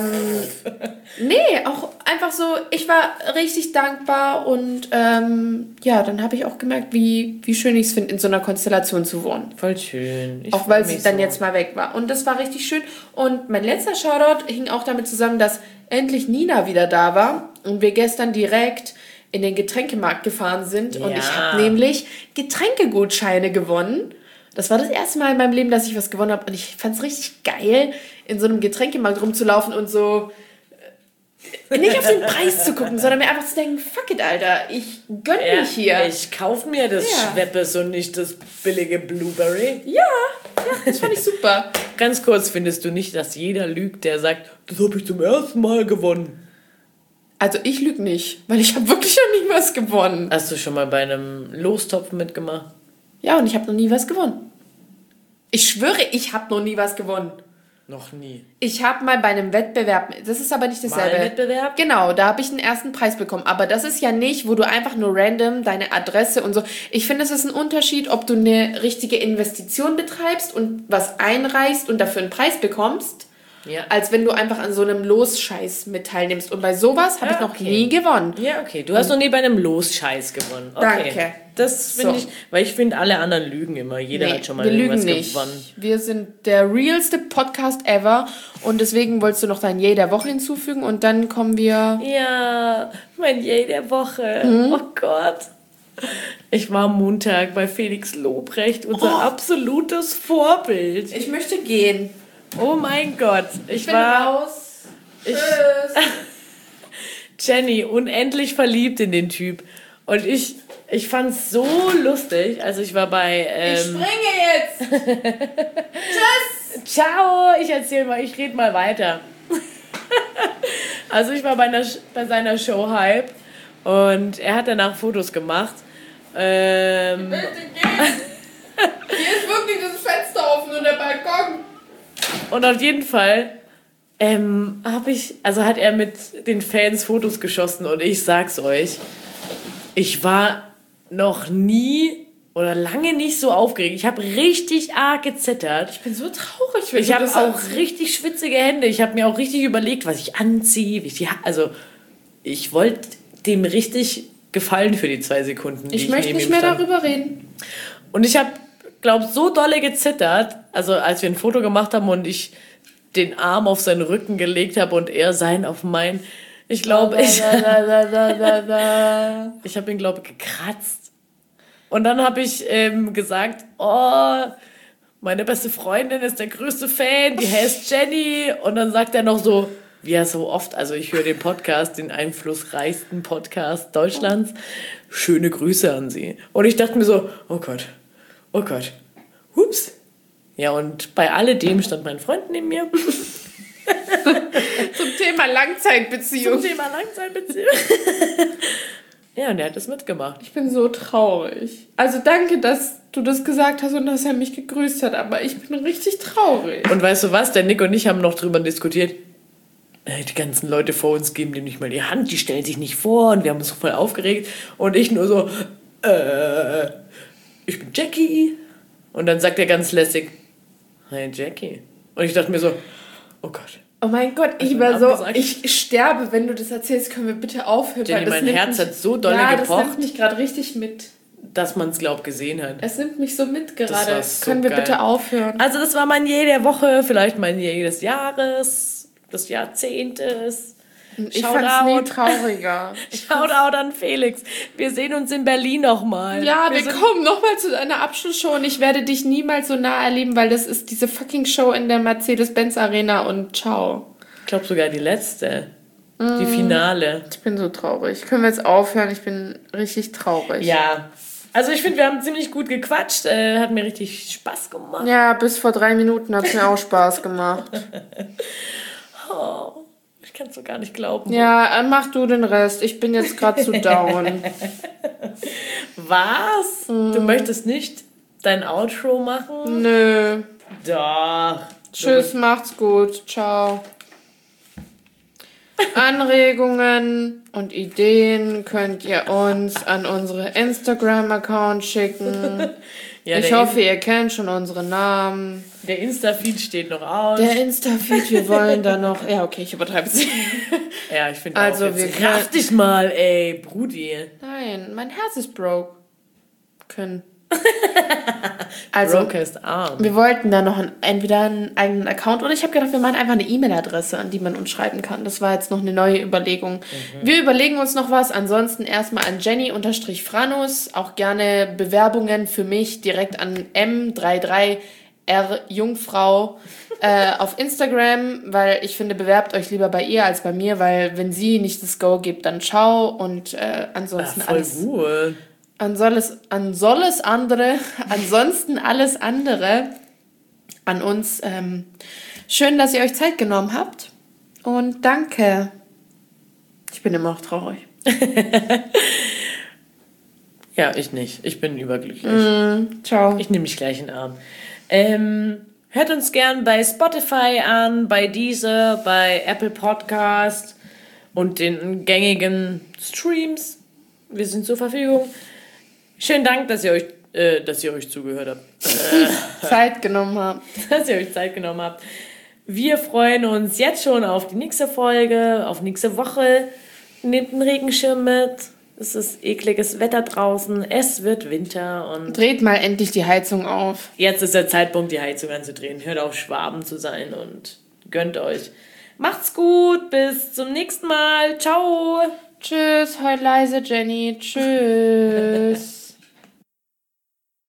Speaker 2: auch einfach so, ich war richtig dankbar und dann habe ich auch gemerkt, wie schön ich es finde, in so einer Konstellation zu wohnen.
Speaker 1: Voll schön.
Speaker 2: Auch weil sie dann jetzt mal weg war. Und das war richtig schön. Und mein letzter Shoutout hing auch damit zusammen, dass endlich Nina wieder da war und wir gestern direkt in den Getränkemarkt gefahren sind. Und ich habe nämlich Getränkegutscheine gewonnen. Das war das erste Mal in meinem Leben, dass ich was gewonnen habe. Und ich fand es richtig geil, in so einem Getränkemarkt rumzulaufen und so nicht auf den Preis zu gucken, sondern mir einfach zu denken, fuck it, Alter, ich gönn mich hier.
Speaker 1: Ich kaufe mir das Schweppes und nicht das billige Blueberry.
Speaker 2: Ja, das fand ich super.
Speaker 1: Ganz kurz, findest du nicht, dass jeder lügt, der sagt, das habe ich zum ersten Mal gewonnen?
Speaker 2: Also ich lüge nicht, weil ich habe wirklich noch nie was gewonnen.
Speaker 1: Hast du schon mal bei einem Lostopf mitgemacht?
Speaker 2: Ja, und ich habe noch nie was gewonnen. Ich schwöre, ich habe noch nie was gewonnen.
Speaker 1: Noch nie.
Speaker 2: Ich habe mal bei einem Wettbewerb, das ist aber nicht dasselbe.
Speaker 1: Mal ein Wettbewerb?
Speaker 2: Genau, da habe ich den ersten Preis bekommen. Aber das ist ja nicht, wo du einfach nur random deine Adresse und so. Ich finde, es ist ein Unterschied, ob du eine richtige Investition betreibst und was einreichst und dafür einen Preis bekommst, als wenn du einfach an so einem Losscheiß mit teilnimmst. Und bei sowas habe ich noch nie gewonnen.
Speaker 1: Ja, okay. Du hast noch nie bei einem Losscheiß gewonnen. Okay.
Speaker 2: Danke.
Speaker 1: Das finde ich, weil ich finde, alle anderen lügen immer. Jeder hat schon mal irgendwas gewonnen.
Speaker 2: Wir sind der realste Podcast ever und deswegen wolltest du noch dein Yay der Woche hinzufügen und dann kommen wir...
Speaker 1: Ja, mein Yay der Woche. Oh Gott. Ich war am Montag bei Felix Lobrecht, unser absolutes Vorbild.
Speaker 2: Ich möchte gehen.
Speaker 1: Oh mein Gott.
Speaker 2: Ich bin raus. Tschüss.
Speaker 1: Jenny, unendlich verliebt in den Typ. Und ich fand's so lustig. Also ich war bei...
Speaker 2: ich springe jetzt. Tschüss.
Speaker 1: Ciao. Ich rede mal weiter. Also ich war bei seiner Show Hype. Und er hat danach Fotos gemacht.
Speaker 2: Bitte geh. Hier ist wirklich das Fenster offen und der Balkon.
Speaker 1: Und auf jeden Fall hat er mit den Fans Fotos geschossen und ich sag's euch, ich war noch nie oder lange nicht so aufgeregt. Ich habe richtig arg gezittert.
Speaker 2: Ich bin so traurig.
Speaker 1: Ich habe auch richtig schwitzige Hände. Ich habe mir auch richtig überlegt, was ich anziehe. Ich wollte dem richtig gefallen für die 2 Sekunden.
Speaker 2: Ich möchte nicht mehr darüber reden.
Speaker 1: Und ich habe, glaube so dolle gezittert, also als wir ein Foto gemacht haben und ich den Arm auf seinen Rücken gelegt habe und er seinen auf meinen. Ich glaube, ich habe ihn, glaube ich, gekratzt. Und dann habe ich gesagt, meine beste Freundin ist der größte Fan, die heißt Jenny. Und dann sagt er noch so, wie er so oft, also ich höre den Podcast, den einflussreichsten Podcast Deutschlands, schöne Grüße an sie. Und ich dachte mir so, oh Gott, hups. Ja, und bei alledem stand mein Freund neben mir.
Speaker 2: Zum Thema Langzeitbeziehung.
Speaker 1: Ja, und er hat das mitgemacht.
Speaker 2: Ich bin so traurig. Also danke, dass du das gesagt hast und dass er mich gegrüßt hat, aber ich bin richtig traurig.
Speaker 1: Und weißt du was, der Nick und ich haben noch drüber diskutiert. Die ganzen Leute vor uns geben dem nicht mal die Hand, die stellen sich nicht vor und wir haben uns voll aufgeregt. Und ich nur so, ich bin Jackie. Und dann sagt er ganz lässig, hi Jackie. Und ich dachte mir so, oh Gott.
Speaker 2: Oh mein Gott, ich sterbe, wenn du das erzählst, können wir bitte aufhören.
Speaker 1: Jenny, mein Herz hat so dolle gepocht.
Speaker 2: Das nimmt mich gerade richtig mit.
Speaker 1: Dass man es, glaube ich, gesehen hat.
Speaker 2: Es nimmt mich so mit gerade.
Speaker 1: Das
Speaker 2: können wir bitte aufhören?
Speaker 1: Also das war mein Yay der Woche, vielleicht mein Yay des Jahres, des Jahrzehntes.
Speaker 2: Ich fand's nie trauriger.
Speaker 1: Shoutout an Felix. Wir sehen uns in Berlin nochmal.
Speaker 2: Ja, wir kommen nochmal zu deiner Abschlussshow und ich werde dich niemals so nah erleben, weil das ist diese fucking Show in der Mercedes-Benz Arena und ciao.
Speaker 1: Ich glaube sogar die letzte. Die Finale.
Speaker 2: Ich bin so traurig. Können wir jetzt aufhören? Ich bin richtig traurig.
Speaker 1: Ja. Also ich finde, wir haben ziemlich gut gequatscht. Hat mir richtig Spaß gemacht.
Speaker 2: Ja, bis vor 3 Minuten hat es mir auch Spaß gemacht.
Speaker 1: Oh. Ich kann es so gar nicht glauben.
Speaker 2: Ja, mach du den Rest. Ich bin jetzt gerade zu down.
Speaker 1: Was? Du möchtest nicht dein Outro machen?
Speaker 2: Nö.
Speaker 1: Doch.
Speaker 2: Tschüss, macht's gut. Ciao. Anregungen und Ideen könnt ihr uns an unsere Instagram-Account schicken. Ja, ich hoffe, ihr kennt schon unsere Namen.
Speaker 1: Der Insta-Feed steht noch aus.
Speaker 2: Der Insta-Feed, wir wollen da noch... Ja, okay, ich übertreibe es.
Speaker 1: Ja, ich finde also, auch jetzt raff dich mal, ey, Brudi.
Speaker 2: Nein, mein Herz ist broken. Also,
Speaker 1: Brokest arm.
Speaker 2: Wir wollten da noch entweder einen eigenen Account oder ich habe gedacht, wir machen einfach eine E-Mail-Adresse, an die man uns schreiben kann. Das war jetzt noch eine neue Überlegung. Wir überlegen uns noch was. Ansonsten erstmal an Jenny_Franus. Auch gerne Bewerbungen für mich direkt an M33RJungfrau auf Instagram, weil ich finde, bewerbt euch lieber bei ihr als bei mir, weil wenn sie nicht das Go gibt, dann ciao und ansonsten
Speaker 1: voll
Speaker 2: alles...
Speaker 1: Cool.
Speaker 2: Ansonsten alles andere an uns. Schön, dass ihr euch Zeit genommen habt. Und danke. Ich bin immer noch traurig.
Speaker 1: Ja, ich nicht. Ich bin überglücklich.
Speaker 2: Ciao.
Speaker 1: Ich nehme mich gleich in den Arm. Hört uns gern bei Spotify an, bei Deezer, bei Apple Podcast und den gängigen Streams. Wir sind zur Verfügung. Schönen Dank, dass ihr euch zugehört habt.
Speaker 2: Zeit genommen habt.
Speaker 1: Dass ihr euch Zeit genommen habt. Wir freuen uns jetzt schon auf die nächste Folge, auf nächste Woche. Nehmt einen Regenschirm mit. Es ist ekliges Wetter draußen. Es wird Winter. Und
Speaker 2: dreht mal endlich die Heizung auf.
Speaker 1: Jetzt ist der Zeitpunkt, die Heizung anzudrehen. Hört auf, Schwaben zu sein und gönnt euch. Macht's gut. Bis zum nächsten Mal. Ciao.
Speaker 2: Tschüss. Heul leise, Jenny. Tschüss.